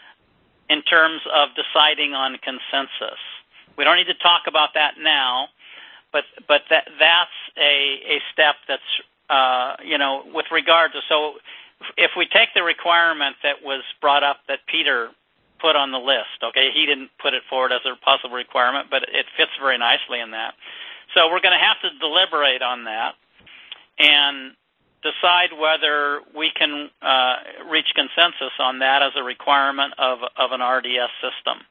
in terms of deciding on consensus. We don't need to talk about that now, but, but that, that's a, a step that's Uh, you know, with regard to, so if we take the requirement that was brought up that Peter put on the list, okay, he didn't put it forward as a possible requirement, but it fits very nicely in that. So we're going to have to deliberate on that and decide whether we can uh, reach consensus on that as a requirement of, of an R D S system.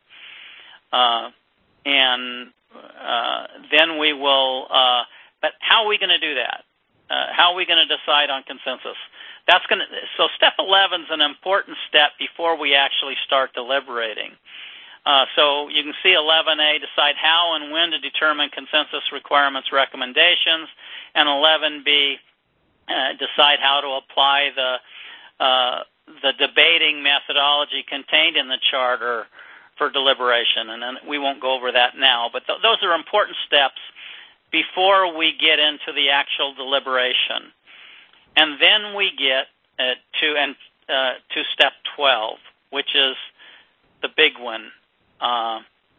Uh, and uh, then we will, uh, but how are we going to do that? Uh, how are we going to decide on consensus? That's going to, so step eleven is an important step before we actually start deliberating. Uh, so you can see eleven A, decide how and when to determine consensus requirements recommendations, and eleven B, uh, decide how to apply the uh, the debating methodology contained in the charter for deliberation. And then we won't go over that now, but th- those are important steps before we get into the actual deliberation. And then we get uh, to and uh, to step twelve, which is the big one, uh,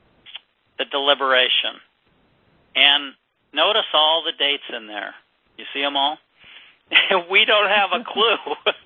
the deliberation. And notice all the dates in there. You see them all? We don't have a clue.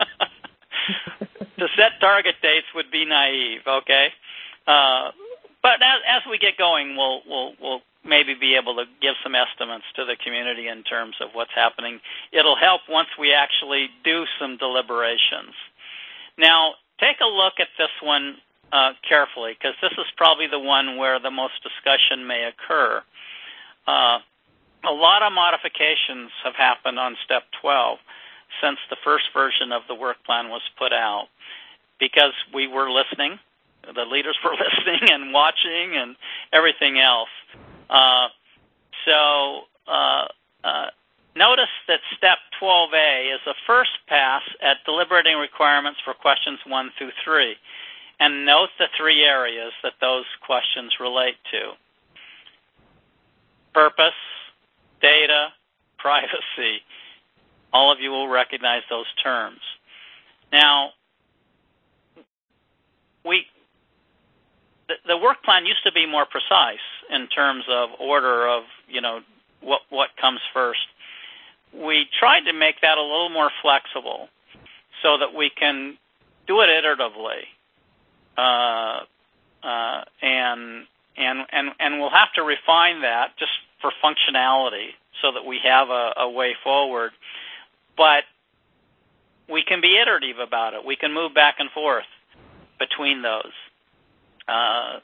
To set target dates would be naive, okay? Uh, but as, as we get going, we'll we'll we'll maybe be able to give some estimates to the community in terms of what's happening. It'll help once we actually do some deliberations. Now, take a look at this one uh, carefully, because this is probably the one where the most discussion may occur. Uh, a lot of modifications have happened on step twelve since the first version of the work plan was put out, because we were listening, the leaders were listening and watching and everything else. Uh, so uh, uh, notice that step twelve A is a first pass at deliberating requirements for questions one through three. And note the three areas that those questions relate to. Purpose, data, privacy. All of you will recognize those terms. Now, we the, the work plan used to be more precise in terms of order of, you know, what what comes first. We tried to make that a little more flexible so that we can do it iteratively. Uh, uh, and and and and we'll have to refine that just for functionality so that we have a, a way forward. But we can be iterative about it. We can move back and forth between those. Uh,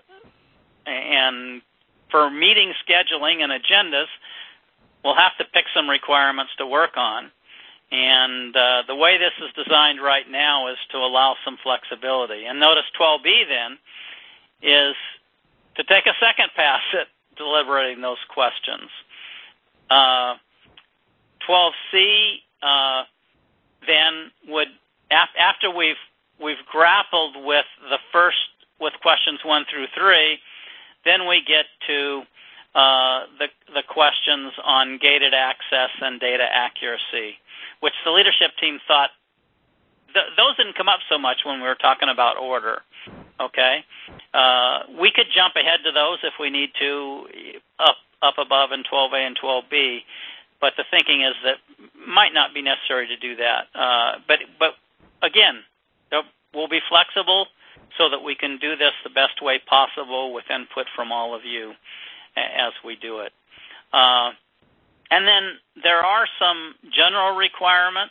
and for meeting scheduling and agendas, we'll have to pick some requirements to work on. And uh, the way this is designed right now is to allow some flexibility. And notice twelve B then is to take a second pass at deliberating those questions. Uh, twelve C uh, then would, af- after we've we've grappled with the first, with questions one through three, then we get to uh, the the questions on gated access and data accuracy, which the leadership team thought th- those didn't come up so much when we were talking about order, okay? Uh, we could jump ahead to those if we need to up up above in twelve A and twelve B, but the thinking is that might not be necessary to do that. Uh, but, but again, we'll be flexible so that we can do this the best way possible with input from all of you as we do it. Uh, And then there are some general requirements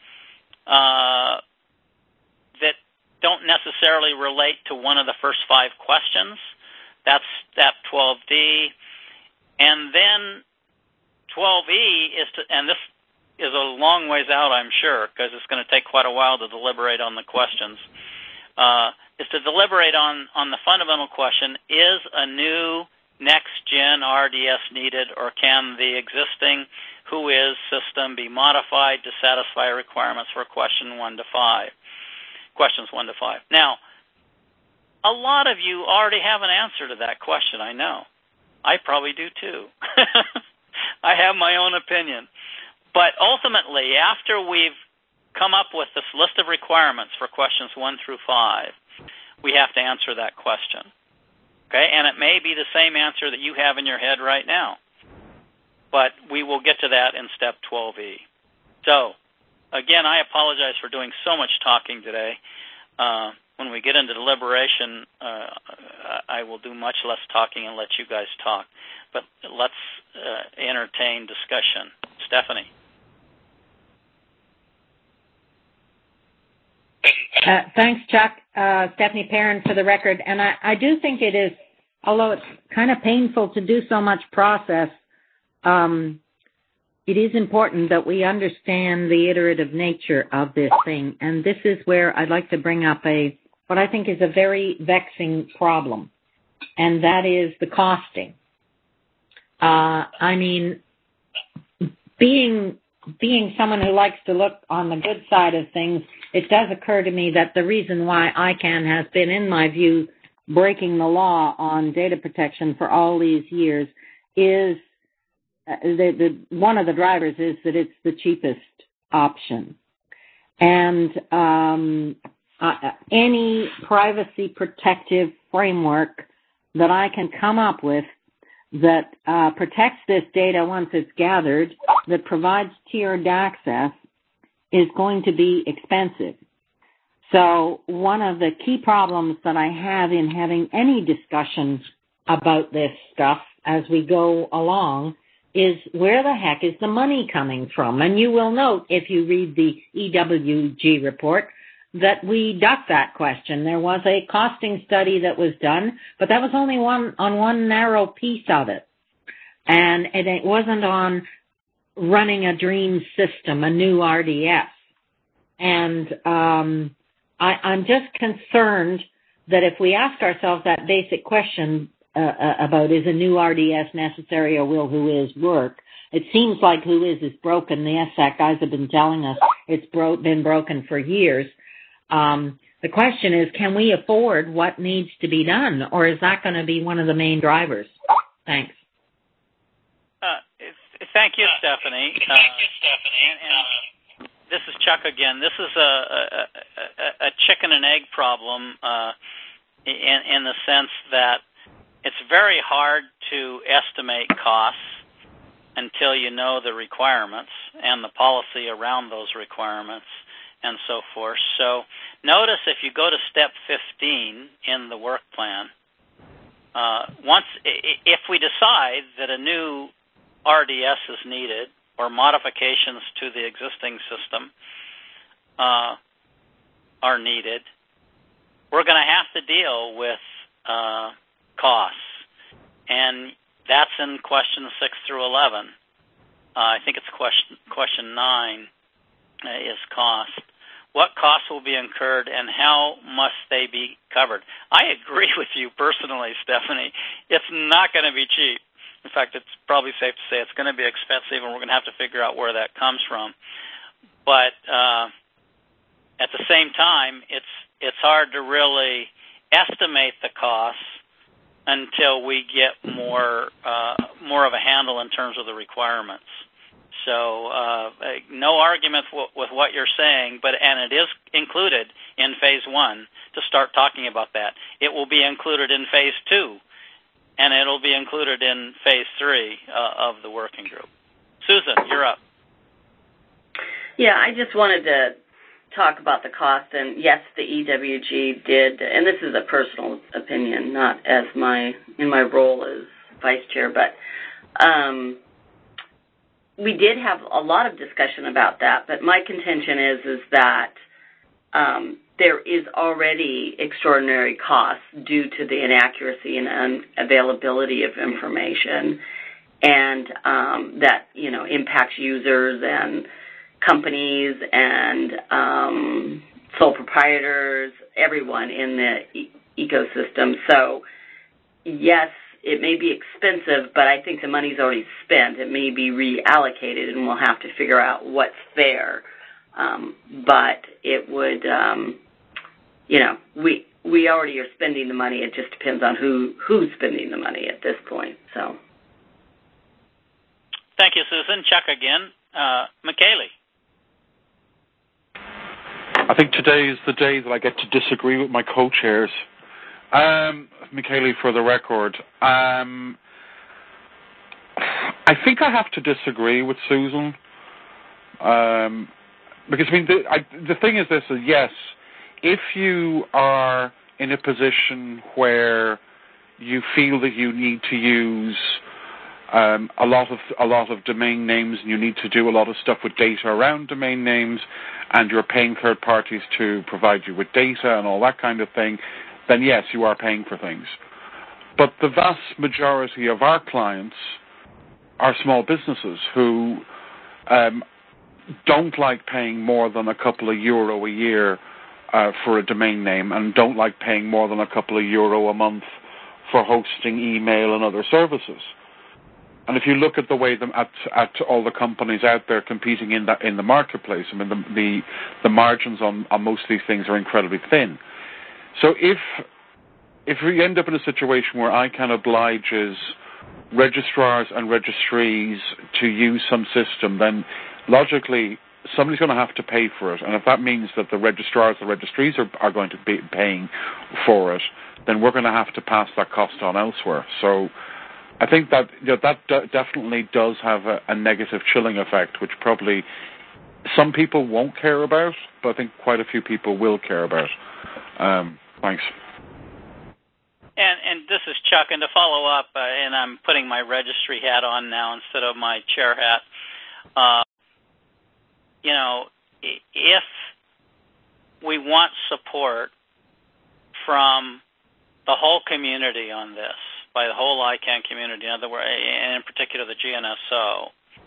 uh, that don't necessarily relate to one of the first five questions. That's step twelve D. And then twelve E is to, and this is a long ways out, I'm sure, because it's going to take quite a while to deliberate on the questions, uh, is to deliberate on, on the fundamental question, is a new next-gen R D S needed, or can the existing who is system be modified to satisfy requirements for question one to five, questions one to five? Now, a lot of you already have an answer to that question, I know. I probably do too. I have my own opinion. But ultimately, after we've come up with this list of requirements for questions one through five, we have to answer that question. Okay, and it may be the same answer that you have in your head right now, but we will get to that in step twelve E. So, again, I apologize for doing so much talking today. Uh, when we get into deliberation, uh, I will do much less talking and let you guys talk. But let's uh, entertain discussion. Stephanie. Uh, thanks, Chuck. Uh, Stephanie Perrin for the record. And I, I do think it is, although it's kind of painful to do so much process, um, it is important that we understand the iterative nature of this thing. And this is where I'd like to bring up a what I think is a very vexing problem, and that is the costing. Uh, I mean, being being someone who likes to look on the good side of things, it does occur to me that the reason why ICANN has been, in my view, breaking the law on data protection for all these years is uh, the, the, one of the drivers is that it's the cheapest option. And um, uh, any privacy protective framework that I can come up with that uh, protects this data once it's gathered, that provides tiered access, is going to be expensive. So one of the key problems that I have in having any discussion about this stuff as we go along is where the heck is the money coming from? And you will note, if you read the E W G report, that we ducked that question. There was a costing study that was done, but that was only one on one narrow piece of it. And, and it wasn't on running a dream system, a new R D S. And um, I, I'm just concerned that if we ask ourselves that basic question uh, about is a new R D S necessary or will who is work, it seems like Whois is broken. The S A C guys have been telling us it's bro- been broken for years. Um, the question is, can we afford what needs to be done, or is that going to be one of the main drivers? Thanks. Uh, thank you, Stephanie. Uh, thank you, Stephanie. And, and this is Chuck again. This is a, a, a, a chicken and egg problem uh, in, in the sense that it's very hard to estimate costs until you know the requirements and the policy around those requirements and so forth. So notice if you go to step fifteen in the work plan, uh, once if we decide that a new R D S is needed or modifications to the existing system uh, are needed, we're going to have to deal with uh, costs, and that's in question six through eleven. Uh, I think it's question question nine uh, is cost. What costs will be incurred and how must they be covered? I agree with you personally, Stephanie. It's not going to be cheap. In fact, it's probably safe to say it's going to be expensive, and we're going to have to figure out where that comes from. But uh, at the same time, it's it's hard to really estimate the costs until we get more uh, more of a handle in terms of the requirements. So uh, no argument w- with what you're saying, but and it is included in phase one to start talking about that. It will be included in phase two, and it'll be included in phase three uh, of the working group. Susan, you're up. Yeah, I just wanted to talk about the cost, and yes, the E W G did, and this is a personal opinion, not as my in my role as vice chair, but um, we did have a lot of discussion about that. But my contention is is that um, there is already extraordinary costs due to the inaccuracy and unavailability of information, and um, that you know impacts users and companies and um, sole proprietors, everyone in the e- ecosystem. So, yes, it may be expensive, but I think the money's already spent. It may be reallocated, and we'll have to figure out what's fair. Um, but it would, um, you know, we we already are spending the money. It just depends on who who's spending the money at this point. So, thank you, Susan. Chuck again. Uh, Michaeli. I think today is the day that I get to disagree with my co-chairs. Um, Michaeli, for the record, um, I think I have to disagree with Susan. Um, because, I mean, the, I, the thing is this, is yes, if you are in a position where you feel that you need to use Um, a lot of a lot of domain names, and you need to do a lot of stuff with data around domain names, and you're paying third parties to provide you with data and all that kind of thing, then yes, you are paying for things. But the vast majority of our clients are small businesses who um, don't like paying more than a couple of euro a year uh, for a domain name, and don't like paying more than a couple of euro a month for hosting email and other services. And if you look at the way them at at all the companies out there competing in that in the marketplace, I mean the the, the margins on, on most of these things are incredibly thin. So if if we end up in a situation where I can oblige registrars and registries to use some system, then logically somebody's going to have to pay for it. And if that means that the registrars, the registries are, are going to be paying for it, then we're going to have to pass that cost on elsewhere. So I think that you know, that d- definitely does have a, a negative chilling effect, which probably some people won't care about, but I think quite a few people will care about. Um, thanks. And, and this is Chuck, and to follow up, uh, and I'm putting my registry hat on now instead of my chair hat. Uh, you know, if we want support from the whole community on this, by the whole I CANN community, in other words, and in particular the G N S O,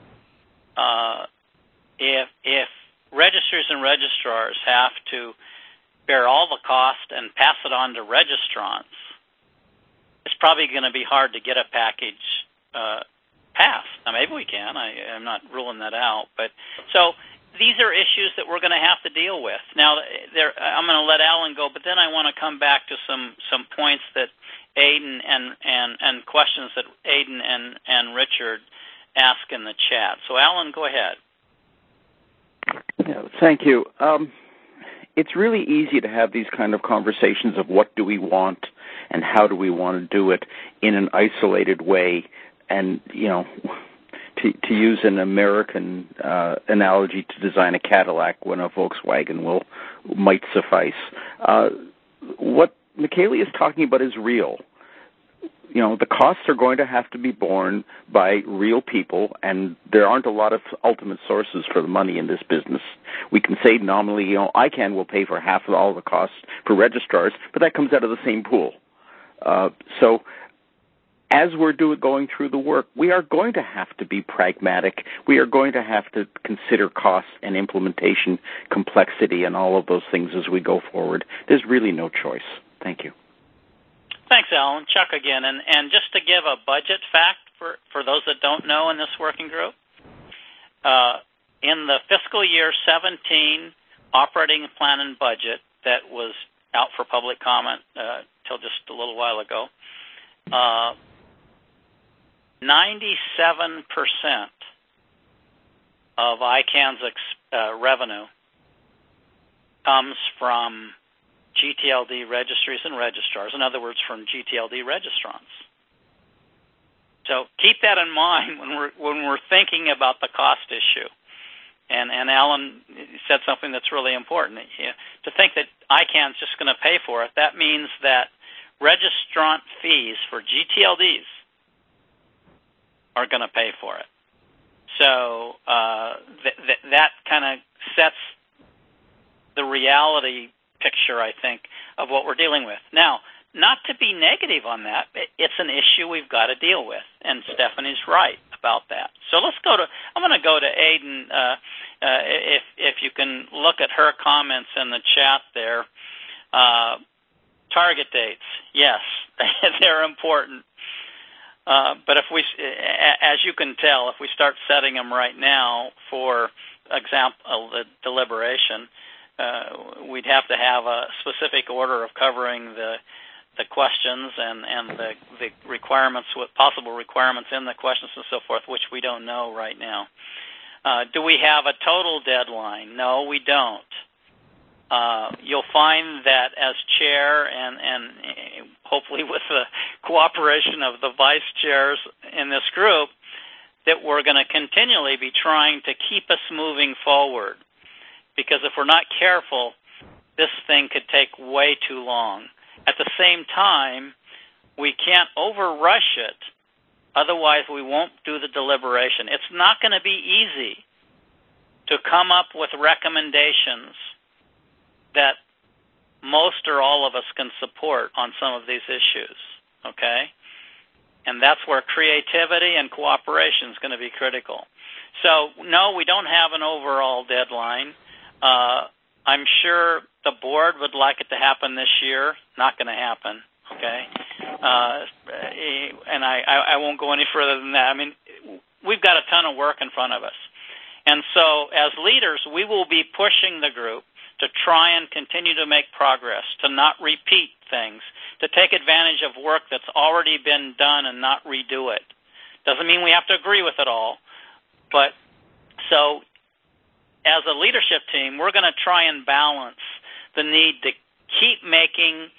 uh, if if registers and registrars have to bear all the cost and pass it on to registrants, it's probably going to be hard to get a package uh, pass. Now, maybe we can. I, I'm not ruling that out. But so these are issues that we're going to have to deal with. Now, there, I'm going to let Alan go, but then I want to come back to some, some points that Aidan and, and, and questions that Aidan and, and Richard ask in the chat. So, Alan, go ahead. Yeah, thank you. Um, it's really easy to have these kind of conversations of what do we want and how do we want to do it in an isolated way. And, you know, to, to use an American uh, analogy, to design a Cadillac when a Volkswagen will might suffice. Uh, what Michaeli is talking about is real. You know, the costs are going to have to be borne by real people, and there aren't a lot of ultimate sources for the money in this business. We can say nominally, you know, I C A N will pay for half of all the costs for registrars, but that comes out of the same pool. Uh, so as we're do, going through the work, we are going to have to be pragmatic. We are going to have to consider costs and implementation complexity and all of those things as we go forward. There's really no choice. Thank you. Thanks, Alan. Chuck again. And, and just to give a budget fact for, for those that don't know in this working group, uh, in the fiscal year seventeen operating plan and budget that was out for public comment uh, till just a little while ago, uh, ninety-seven percent of I C A N's uh, revenue comes from G T L D registries and registrars, in other words, from G T L D registrants. So keep that in mind when we're when we're thinking about the cost issue. And and Alan said something that's really important. You know, to think that I C A N is just going to pay for it, that means that registrant fees for G T L Ds are going to pay for it. So uh, th- th- that kind of sets the reality picture, I think, of what we're dealing with. Now, not to be negative on that, it's an issue we've got to deal with, and Stephanie's right about that. So let's go to, I'm going to go to Aidan, uh, uh, if, if you can look at her comments in the chat there. Uh, target dates, yes, they're important. Uh, but if we, as you can tell, if we start setting them right now for example, the deliberation, Uh, we'd have to have a specific order of covering the the questions and, and the, the requirements, what possible requirements in the questions and so forth, which we don't know right now. Uh, do we have a total deadline? No, we don't. Uh, you'll find that as chair and, and hopefully with the cooperation of the vice chairs in this group, that we're going to continually be trying to keep us moving forward. Because if we're not careful, this thing could take way too long. At the same time, we can't overrush it. Otherwise, we won't do the deliberation. It's not going to be easy to come up with recommendations that most or all of us can support on some of these issues, okay? And that's where creativity and cooperation is going to be critical. So, no, we don't have an overall deadline. Uh, I'm sure the board would like it to happen this year. Not going to happen, okay? Uh, and I, I won't go any further than that. I mean, we've got a ton of work in front of us. And so as leaders, we will be pushing the group to try and continue to make progress, to not repeat things, to take advantage of work that's already been done and not redo it. Doesn't mean we have to agree with it all, but so as a leadership team, we're going to try and balance the need to keep making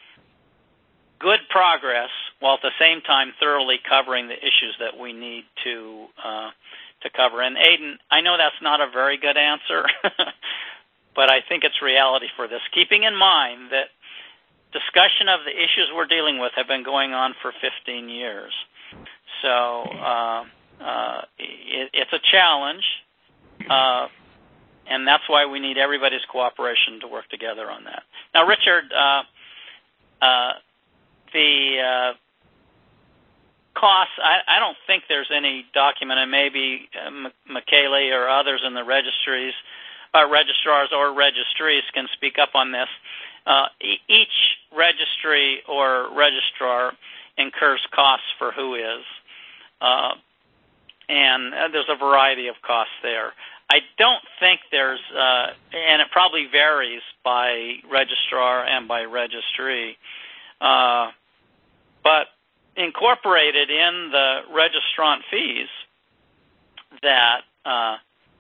good progress while at the same time thoroughly covering the issues that we need to uh, to cover. And Aidan, I know that's not a very good answer, but I think it's reality for this. Keeping in mind that discussion of the issues we're dealing with have been going on for fifteen years. So uh, uh, it, it's a challenge. Uh, And that's why we need everybody's cooperation to work together on that. Now, Richard, uh, uh, the uh, costs, I, I don't think there's any document, and maybe uh, Michaeli or others in the registries, uh, registrars or registries can speak up on this. Uh, e- each registry or registrar incurs costs for who is. Uh, and uh, there's a variety of costs there. I don't think there's, uh, and it probably varies by registrar and by registry, uh, but incorporated in the registrant fees that uh,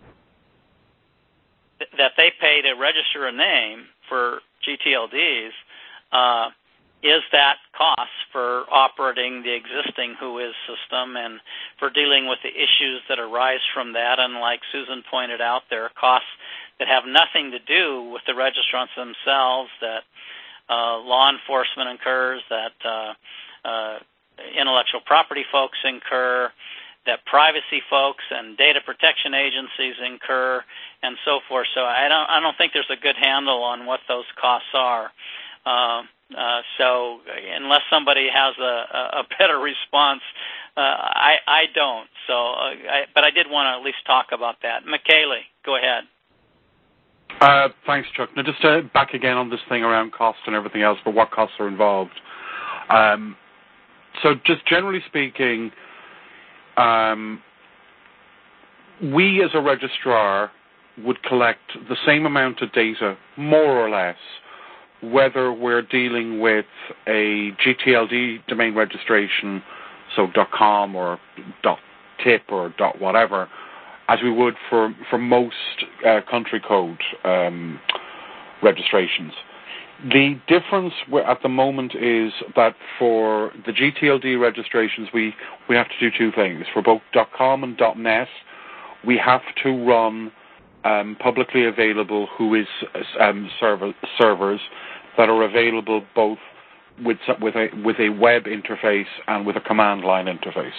th- that they pay to register a name for G T L Ds uh, is that cost for operating the existing Whois system and for dealing with the issues that arise from that. And like Susan pointed out, there are costs that have nothing to do with the registrants themselves that uh, law enforcement incurs, that uh, uh, intellectual property folks incur, that privacy folks and data protection agencies incur, and so forth. So I don't, I don't think there's a good handle on what those costs are. Uh, uh, so unless somebody has a, a better response, uh, I, I don't. So, uh, I, but I did want to at least talk about that. Michaeli, go ahead. Uh, thanks, Chuck. Now, just uh, back again on this thing around cost and everything else, but what costs are involved. Um, so just generally speaking, um, we as a registrar would collect the same amount of data, more or less, whether we're dealing with a G T L D domain registration, so .com or .tip or .whatever, as we would for, for most uh, country code um, registrations. The difference at the moment is that for the G T L D registrations, we, we have to do two things. For both .com and .net, we have to run um, publicly available Whois um, server, servers that are available both with, with, a, with a web interface and with a command line interface.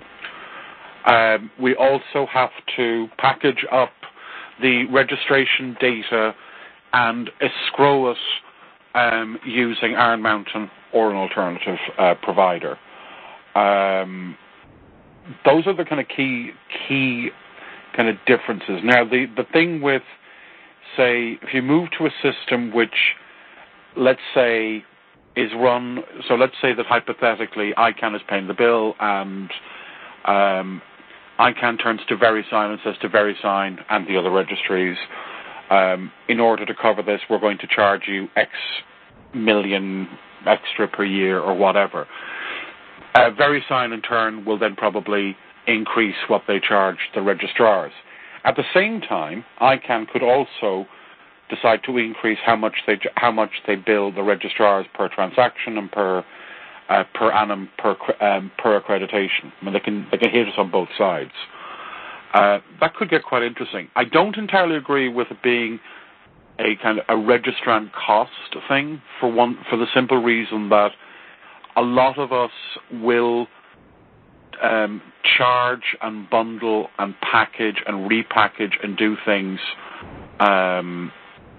Um, we also have to package up the registration data and escrow it um, using Iron Mountain or an alternative uh, provider. Um, those are the kind of key key kind of differences. Now, the, the thing with, say, if you move to a system which, let's say, is run, so let's say that hypothetically ICANN is paying the bill and um, ICANN turns to VeriSign and says to VeriSign and the other registries, um, in order to cover this, we're going to charge you X million extra per year or whatever. Uh, VeriSign, in turn, will then probably increase what they charge the registrars. At the same time, ICANN could also decide to increase how much they how much they bill the registrars per transaction and per uh, per annum per um, per accreditation. I mean, they can they can hit us on both sides. Uh, that could get quite interesting. I don't entirely agree with it being a kind of a registrant cost thing for one for the simple reason that a lot of us will um, charge and bundle and package and repackage and do things. Um,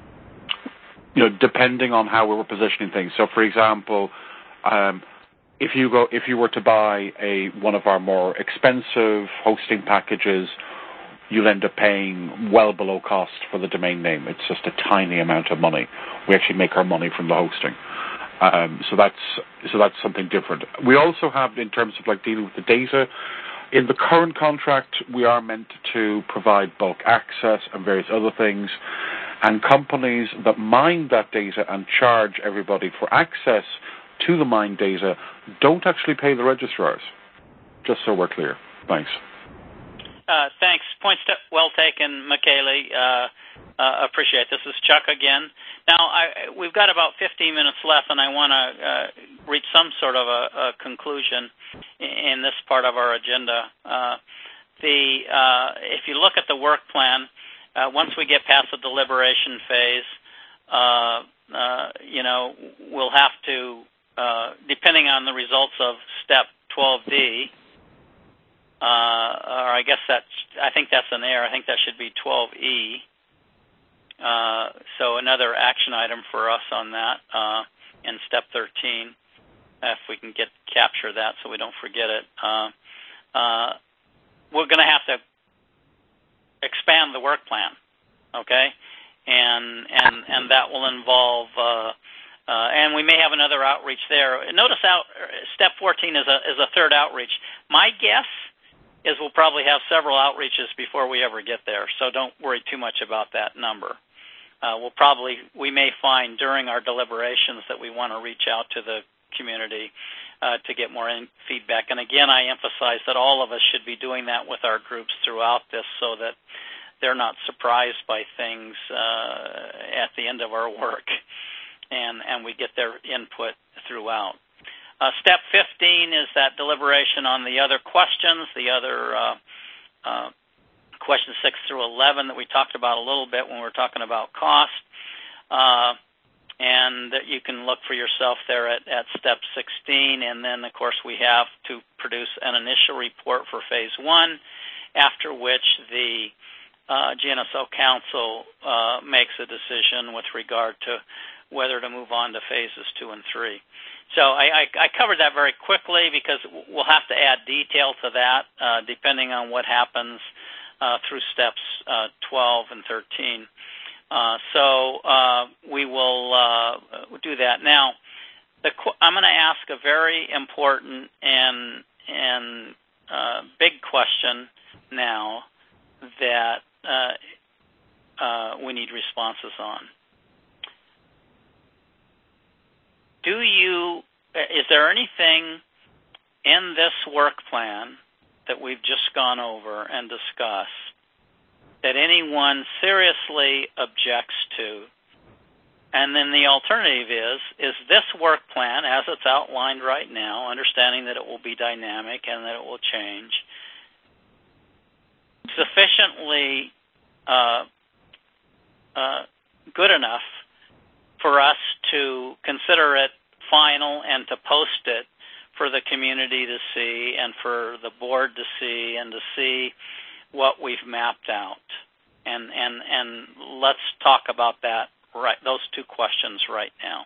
You know, depending on how we were positioning things. So, for example, um, if you go, if you were to buy a one of our more expensive hosting packages, you'll end up paying well below cost for the domain name. It's just a tiny amount of money. We actually make our money from the hosting. Um, so that's so that's something different. We also have, in terms of like dealing with the data, in the current contract, we are meant to provide bulk access and various other things. And companies that mine that data and charge everybody for access to the mined data don't actually pay the registrars, just so we're clear. Thanks. Uh, thanks. Points to, well taken, Michaeli. Uh, uh, appreciate it. This is Chuck again. Now, I, we've got about fifteen minutes left, and I want to uh, reach some sort of a, a conclusion in, in this part of our agenda. Uh, the uh, if you look at the work plan, Uh, once we get past the deliberation phase, uh, uh, you know, we'll have to, uh, depending on the results of step twelve D, uh, or I guess that's, I think that's an error. I think that should be twelve E. Uh, so another action item for us on that uh, in step thirteen, if we can get capture that so we don't forget it. Uh, uh, we're going to have to expand the work plan, okay, and and and that will involve, uh, uh, and we may have another outreach there. Notice out step fourteen is a is a third outreach. My guess is we'll probably have several outreaches before we ever get there, so don't worry too much about that number. Uh, we'll probably, we may find during our deliberations that we want to reach out to the community uh, to get more in feedback. And again, I emphasize that all of us should be doing that with our groups throughout this so that they're not surprised by things uh, at the end of our work, and, and we get their input throughout. Uh, step fifteen is that deliberation on the other questions, the other uh, uh, questions six through eleven that we talked about a little bit when we were talking about cost. Uh, and you can look for yourself there at, at step sixteen. And then, of course, we have to produce an initial report for phase one, after which the uh, G N S O Council uh, makes a decision with regard to whether to move on to phases two and three. So I, I, I covered that very quickly because we'll have to add detail to that uh, depending on what happens uh, through steps uh, twelve and thirteen. Uh, so uh, we will uh, do that. Now, the, I'm going to ask a very important and, and uh, big question now that uh, uh, we need responses on. Do you, is there anything in this work plan that we've just gone over and discussed that anyone seriously objects to? And then the alternative is, is this work plan, as it's outlined right now, understanding that it will be dynamic and that it will change, sufficiently uh, uh, good enough for us to consider it final and to post it for the community to see and for the board to see and to see what we've mapped out? And and and let's talk about that, right, those two questions right now.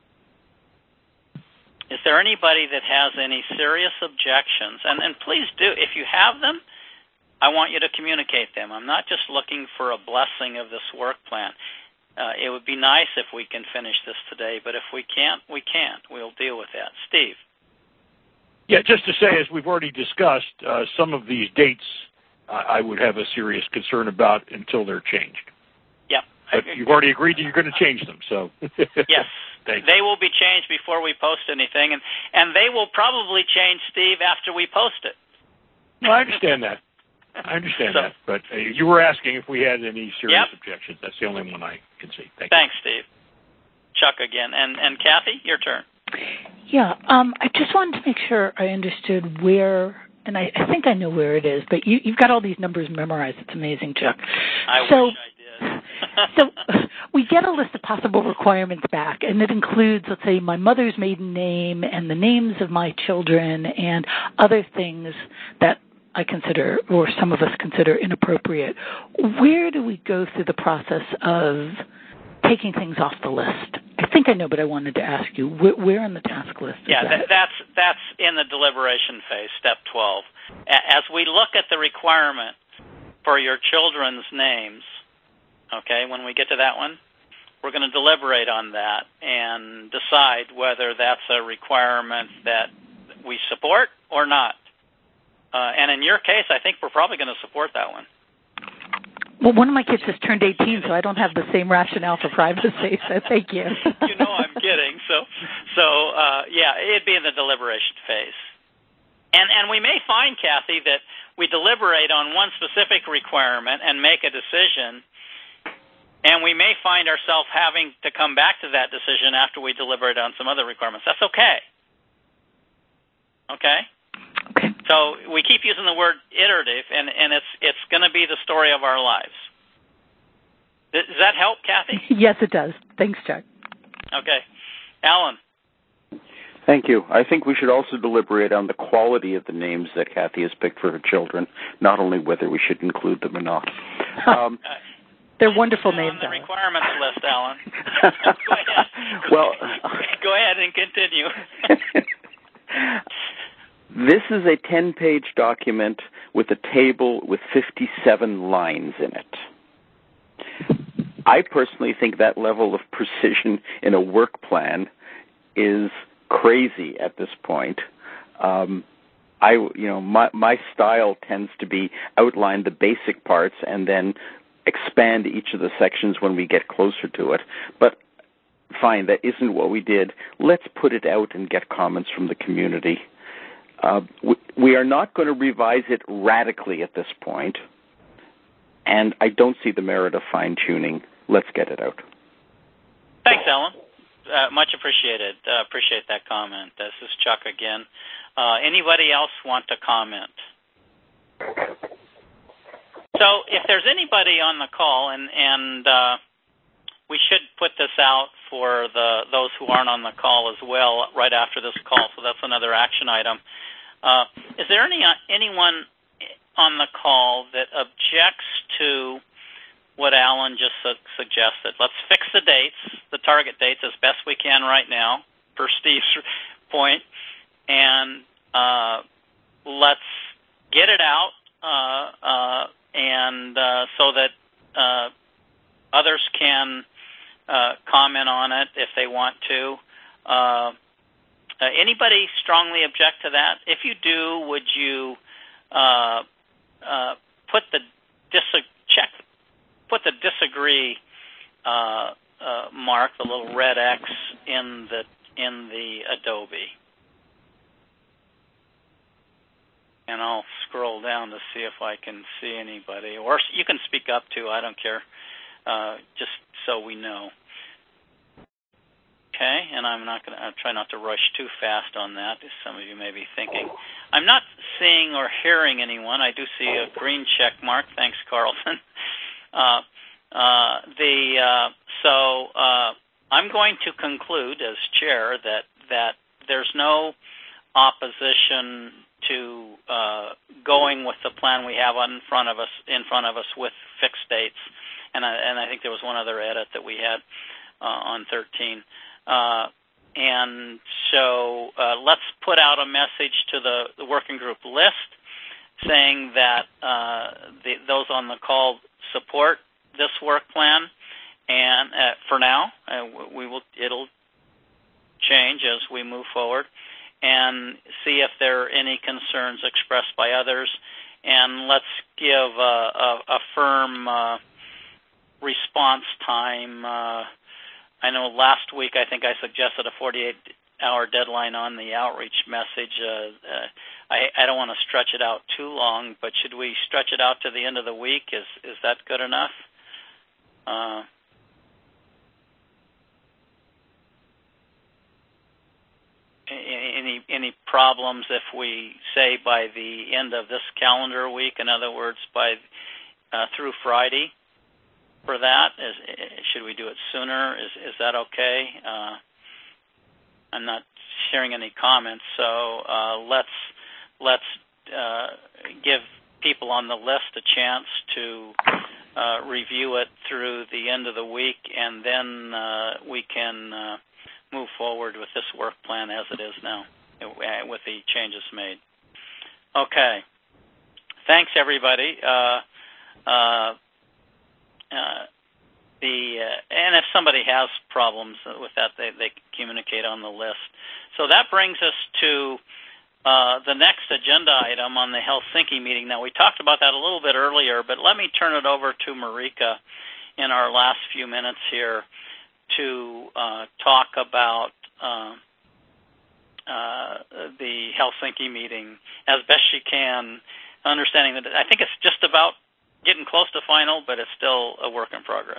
Is there anybody that has any serious objections? And, and please do, if you have them, I want you to communicate them. I'm not just looking for a blessing of this work plan. Uh, it would be nice if we can finish this today, but if we can't, we can't. We'll deal with that. Steve. Yeah, just to say, as we've already discussed, uh, some of these dates uh, I would have a serious concern about until they're changed. Yeah. But you've already agreed that you're going to change them, so. Yes. They will be changed before we post anything, and, and they will probably change, Steve, after we post it. No, I understand that. I understand so, that, but uh, you were asking if we had any serious yep. objections. That's the only one I can see. Thank Thanks, you. Steve. Chuck again. And, and Kathy, your turn. Yeah, um, I just wanted to make sure I understood where, and I, I think I know where it is, but you, you've got all these numbers memorized. It's amazing, Chuck. I so, wish I did. So we get a list of possible requirements back, and it includes, let's say, my mother's maiden name and the names of my children and other things that I consider, or some of us consider, inappropriate. Where do we go through the process of taking things off the list? I think I know, but I wanted to ask you, where, where on the task list is yeah, that? Yeah, that's, that's in the deliberation phase, step twelve. As we look at the requirement for your children's names, okay, when we get to that one, we're going to deliberate on that and decide whether that's a requirement that we support or not. Uh, and in your case, I think we're probably going to support that one. Well, one of my kids just turned eighteen, so I don't have the same rationale for privacy, so thank you. You know I'm kidding. So, so uh, yeah, it'd be in the deliberation phase. And, and we may find, Kathy, that we deliberate on one specific requirement and make a decision, and we may find ourselves having to come back to that decision after we deliberate on some other requirements. That's okay. Okay? Okay. So we keep using the word iterative, and, and it's it's going to be the story of our lives. Does that help, Kathy? Yes, it does. Thanks, Chuck. Okay. Alan. Thank you. I think we should also deliberate on the quality of the names that Kathy has picked for her children, not only whether we should include them or not. Um, uh, They're wonderful on names, the Alan. requirements list, Alan. Go ahead. Well, go ahead and continue. This is a ten-page document with a table with fifty-seven lines in it. I personally think that level of precision in a work plan is crazy at this point. Um, I, you know, my my style tends to be outline the basic parts and then expand each of the sections when we get closer to it. But fine, that isn't what we did. Let's put it out and get comments from the community. Uh, we, we are not going to revise it radically at this point, and I don't see the merit of fine-tuning. Let's get it out. Thanks, Ellen. Uh, much appreciated. Uh, appreciate that comment. This is Chuck again. Uh, anybody else want to comment? So if there's anybody on the call, and, and uh, we should put this out for the those who aren't on the call as well right after this call, so that's another action item. Uh, is there any uh, anyone on the call that objects to what Alan just su- suggested? Let's fix the dates, the target dates, as best we can right now, per Steve's point, and uh, let's get it out, uh, uh, and uh, so that uh, others can uh, comment on it if they want to. Uh, uh, anybody strongly object to that? If you do, would you uh, uh, put the dis- check? Put the disagree uh, uh, mark, the little red X, in the in the Adobe, and I'll scroll down to see if I can see anybody. Or you can speak up too. I don't care. Uh, just so we know. Okay, and I'm not going to try not to rush too fast on that, as some of you may be thinking. I'm not seeing or hearing anyone. I do see a green check mark. Thanks, Carlson. Uh, uh, the uh, so uh, I'm going to conclude as chair that that there's no opposition to uh, going with the plan we have in front of us in front of us with fixed dates, and I, and I think there was one other edit that we had uh, on thirteen. Uh, and so uh, let's put out a message to the, the working group list saying that uh, the, those on the call support this work plan, and uh, for now, uh, we will it'll change as we move forward, and see if there are any concerns expressed by others, and let's give a, a, a firm uh, response time. Uh, I know last week I think I suggested a forty-eight hour deadline on the outreach message. Uh, uh, I, I don't want to stretch it out too long, but should we stretch it out to the end of the week? Is is that good enough? Uh, any any problems if we say by the end of this calendar week? In other words, by uh, through Friday for that? Is, should we do it sooner? Is is that okay? Uh, I'm not hearing any comments, so uh, let's let's uh, give people on the list a chance to uh, review it through the end of the week, and then uh, we can uh, move forward with this work plan as it is now, with the changes made. Okay. Thanks, everybody. Uh, uh, uh, the uh, and if somebody has problems with that, they, they can communicate on the list. So that brings us to uh, the next agenda item on the Helsinki meeting. Now, we talked about that a little bit earlier, but let me turn it over to Marika in our last few minutes here to uh, talk about uh, uh, the Helsinki meeting as best she can, understanding that I think it's just about getting close to final, but it's still a work in progress.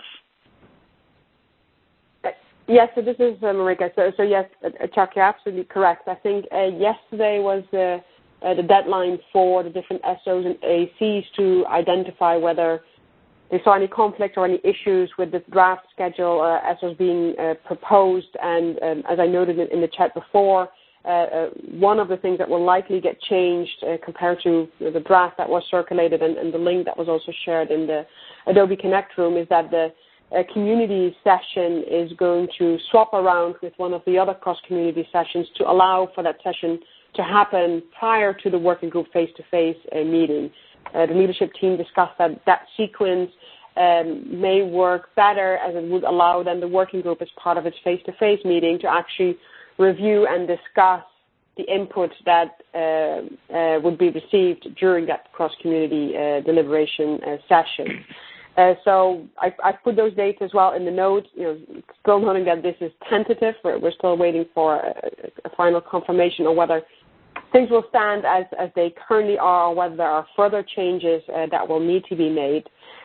Yes, so this is uh, Marika. So, so yes, uh, Chuck, you're absolutely correct. I think uh, yesterday was the, uh, the deadline for the different S Os and A Cs to identify whether they saw any conflict or any issues with the draft schedule uh, S Os being uh, proposed. And um, as I noted in, in the chat before, uh, uh, one of the things that will likely get changed uh, compared to the draft that was circulated and, and the link that was also shared in the Adobe Connect room is that the uh, community session is going to swap around with one of the other cross-community sessions to allow for that session to happen prior to the working group face-to-face uh, meeting. Uh, the leadership team discussed that that sequence um, may work better as it would allow then the working group as part of its face-to-face meeting to actually review and discuss the input that uh, uh, would be received during that cross-community uh, deliberation uh, session. Uh, so I, I put those dates as well in the note, you know, still noting that this is tentative. We're, we're still waiting for a, a final confirmation on whether things will stand as, as they currently are or whether there are further changes uh, that will need to be made.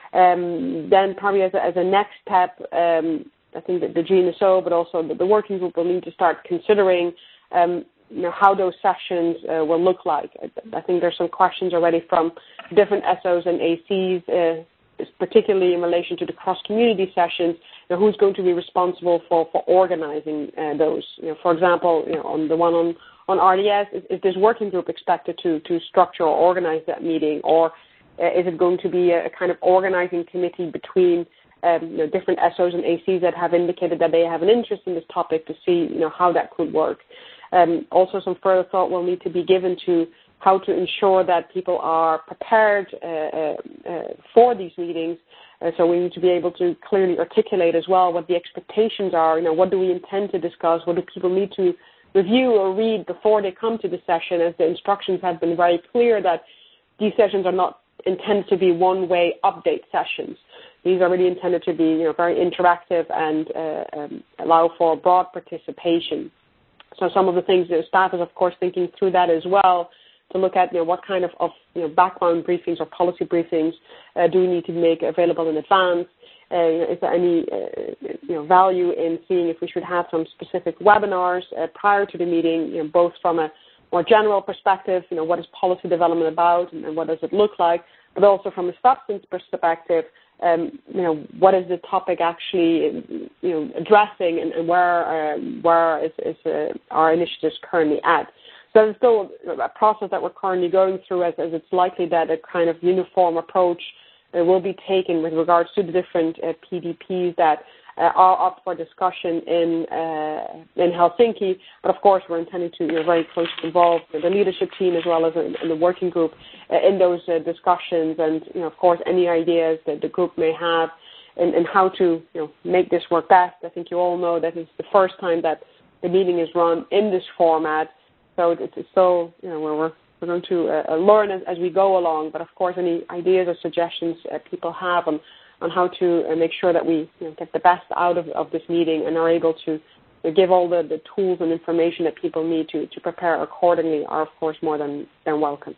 Um, then probably as a, as a next step, um, I think that the G N S O, but also the, the working group will need to start considering um, you know, how those sessions uh, will look like. I, I think there's some questions already from different S Os and A Cs, uh, particularly in relation to the cross-community sessions. You know, who's going to be responsible for, for organizing uh, those? You know, for example, you know, on the one on, on R D S, is, is this working group expected to, to structure or organize that meeting, or uh, is it going to be a, a kind of organizing committee between um, you know, different S Os and A Cs that have indicated that they have an interest in this topic to see you know, how that could work? Um, also, some further thought will need to be given to how to ensure that people are prepared uh, uh, uh, for these meetings. Uh, so we need to be able to clearly articulate as well what the expectations are. You know, what do we intend to discuss? What do people need to review or read before they come to the session? As the instructions have been very clear that these sessions are not intended to be one-way update sessions. These are really intended to be, you know, very interactive and uh, um, allow for broad participation. So some of the things that staff is, of course, thinking through that as well, to look at, you know, what kind of, of you know, background briefings or policy briefings uh, do we need to make available in advance? Uh, you know, is there any uh, you know, value in seeing if we should have some specific webinars uh, prior to the meeting, you know, both from a more general perspective, you know, what is policy development about and, and what does it look like, but also from a substance perspective, um, you know, what is the topic actually, you know, addressing, and, and where uh, where is, is uh, our initiatives currently at? So there's still a process that we're currently going through, as, as it's likely that a kind of uniform approach uh, will be taken with regards to the different uh, P D Ps that uh, are up for discussion in uh, in Helsinki. But of course, we're intending to you know, very closely involve the leadership team as well as in, in the working group uh, in those uh, discussions, and you know, of course, any ideas that the group may have in, in how to you know, make this work best. I think you all know that it's the first time that the meeting is run in this format. So it's still, you know, we're, we're going to uh, learn as, as we go along. But, of course, any ideas or suggestions uh, people have on, on how to uh, make sure that we you know, get the best out of, of this meeting and are able to uh, give all the, the tools and information that people need to, to prepare accordingly are, of course, more than, than welcome.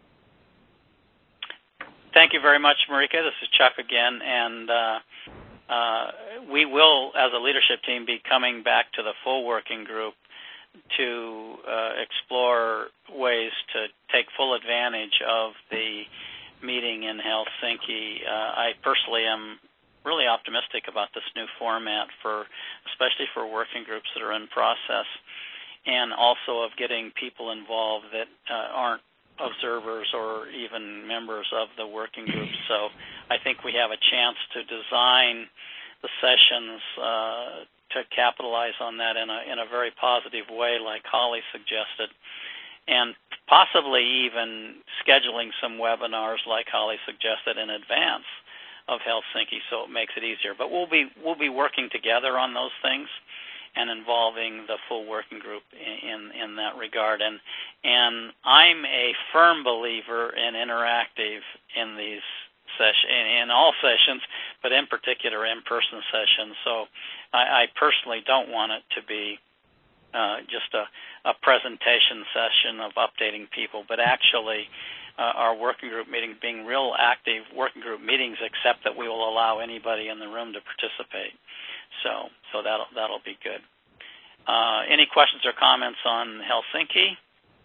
Thank you very much, Marika. This is Chuck again. And uh, uh, we will, as a leadership team, be coming back to the full working group to uh, explore ways to take full advantage of the meeting in Helsinki. Uh, I personally am really optimistic about this new format, for especially for working groups that are in process, and also of getting people involved that uh, aren't observers or even members of the working group. So I think we have a chance to design the sessions uh, to capitalize on that in a in a very positive way, like Holly suggested, and possibly even scheduling some webinars, like Holly suggested, in advance of Helsinki, so it makes it easier. But we'll be we'll be working together on those things and involving the full working group in in, in that regard. And and I'm a firm believer in interactive in these session in all sessions, but in particular in-person sessions. So I, I personally don't want it to be uh, just a, a presentation session of updating people, but actually uh, our working group meetings being real active working group meetings, except that we will allow anybody in the room to participate. So so that'll that'll be good. Uh, any questions or comments on Helsinki?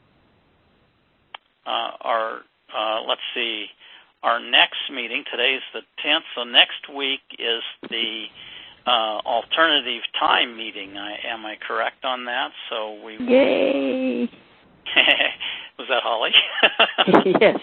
Uh, our uh, let's see. Our next meeting, today's the tenth, so next week is the uh, alternative time meeting. I, am I correct on that? So we Yay! Was that Holly? Yes.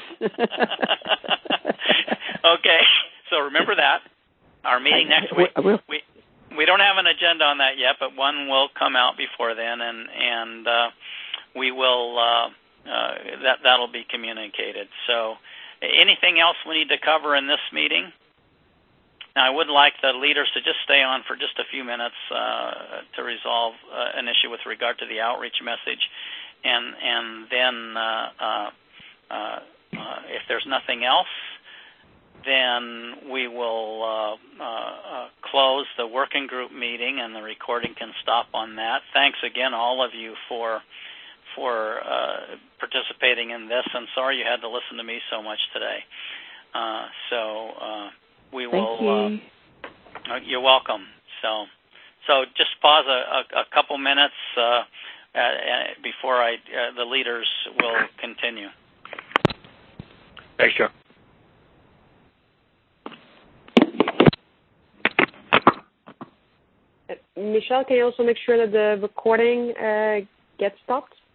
Okay, so remember that. Our meeting next week. We we don't have an agenda on that yet, but one will come out before then, and and uh, we will uh, uh, that that'll be communicated. So. Anything else we need to cover in this meeting? Now, I would like the leaders to just stay on for just a few minutes uh, to resolve uh, an issue with regard to the outreach message. and and then uh, uh, uh, uh, if there's nothing else, then we will uh, uh, uh, close the working group meeting, and the recording can stop on that. Thanks again, all of you, for for uh, participating in this, and sorry you had to listen to me so much today. Uh, so uh, we will. Thank you. Uh, you're welcome. So, so just pause a, a, a couple minutes uh, uh, before I uh, the leaders will continue. Thanks, Chuck. Michelle, can you also make sure that the recording uh, gets stopped?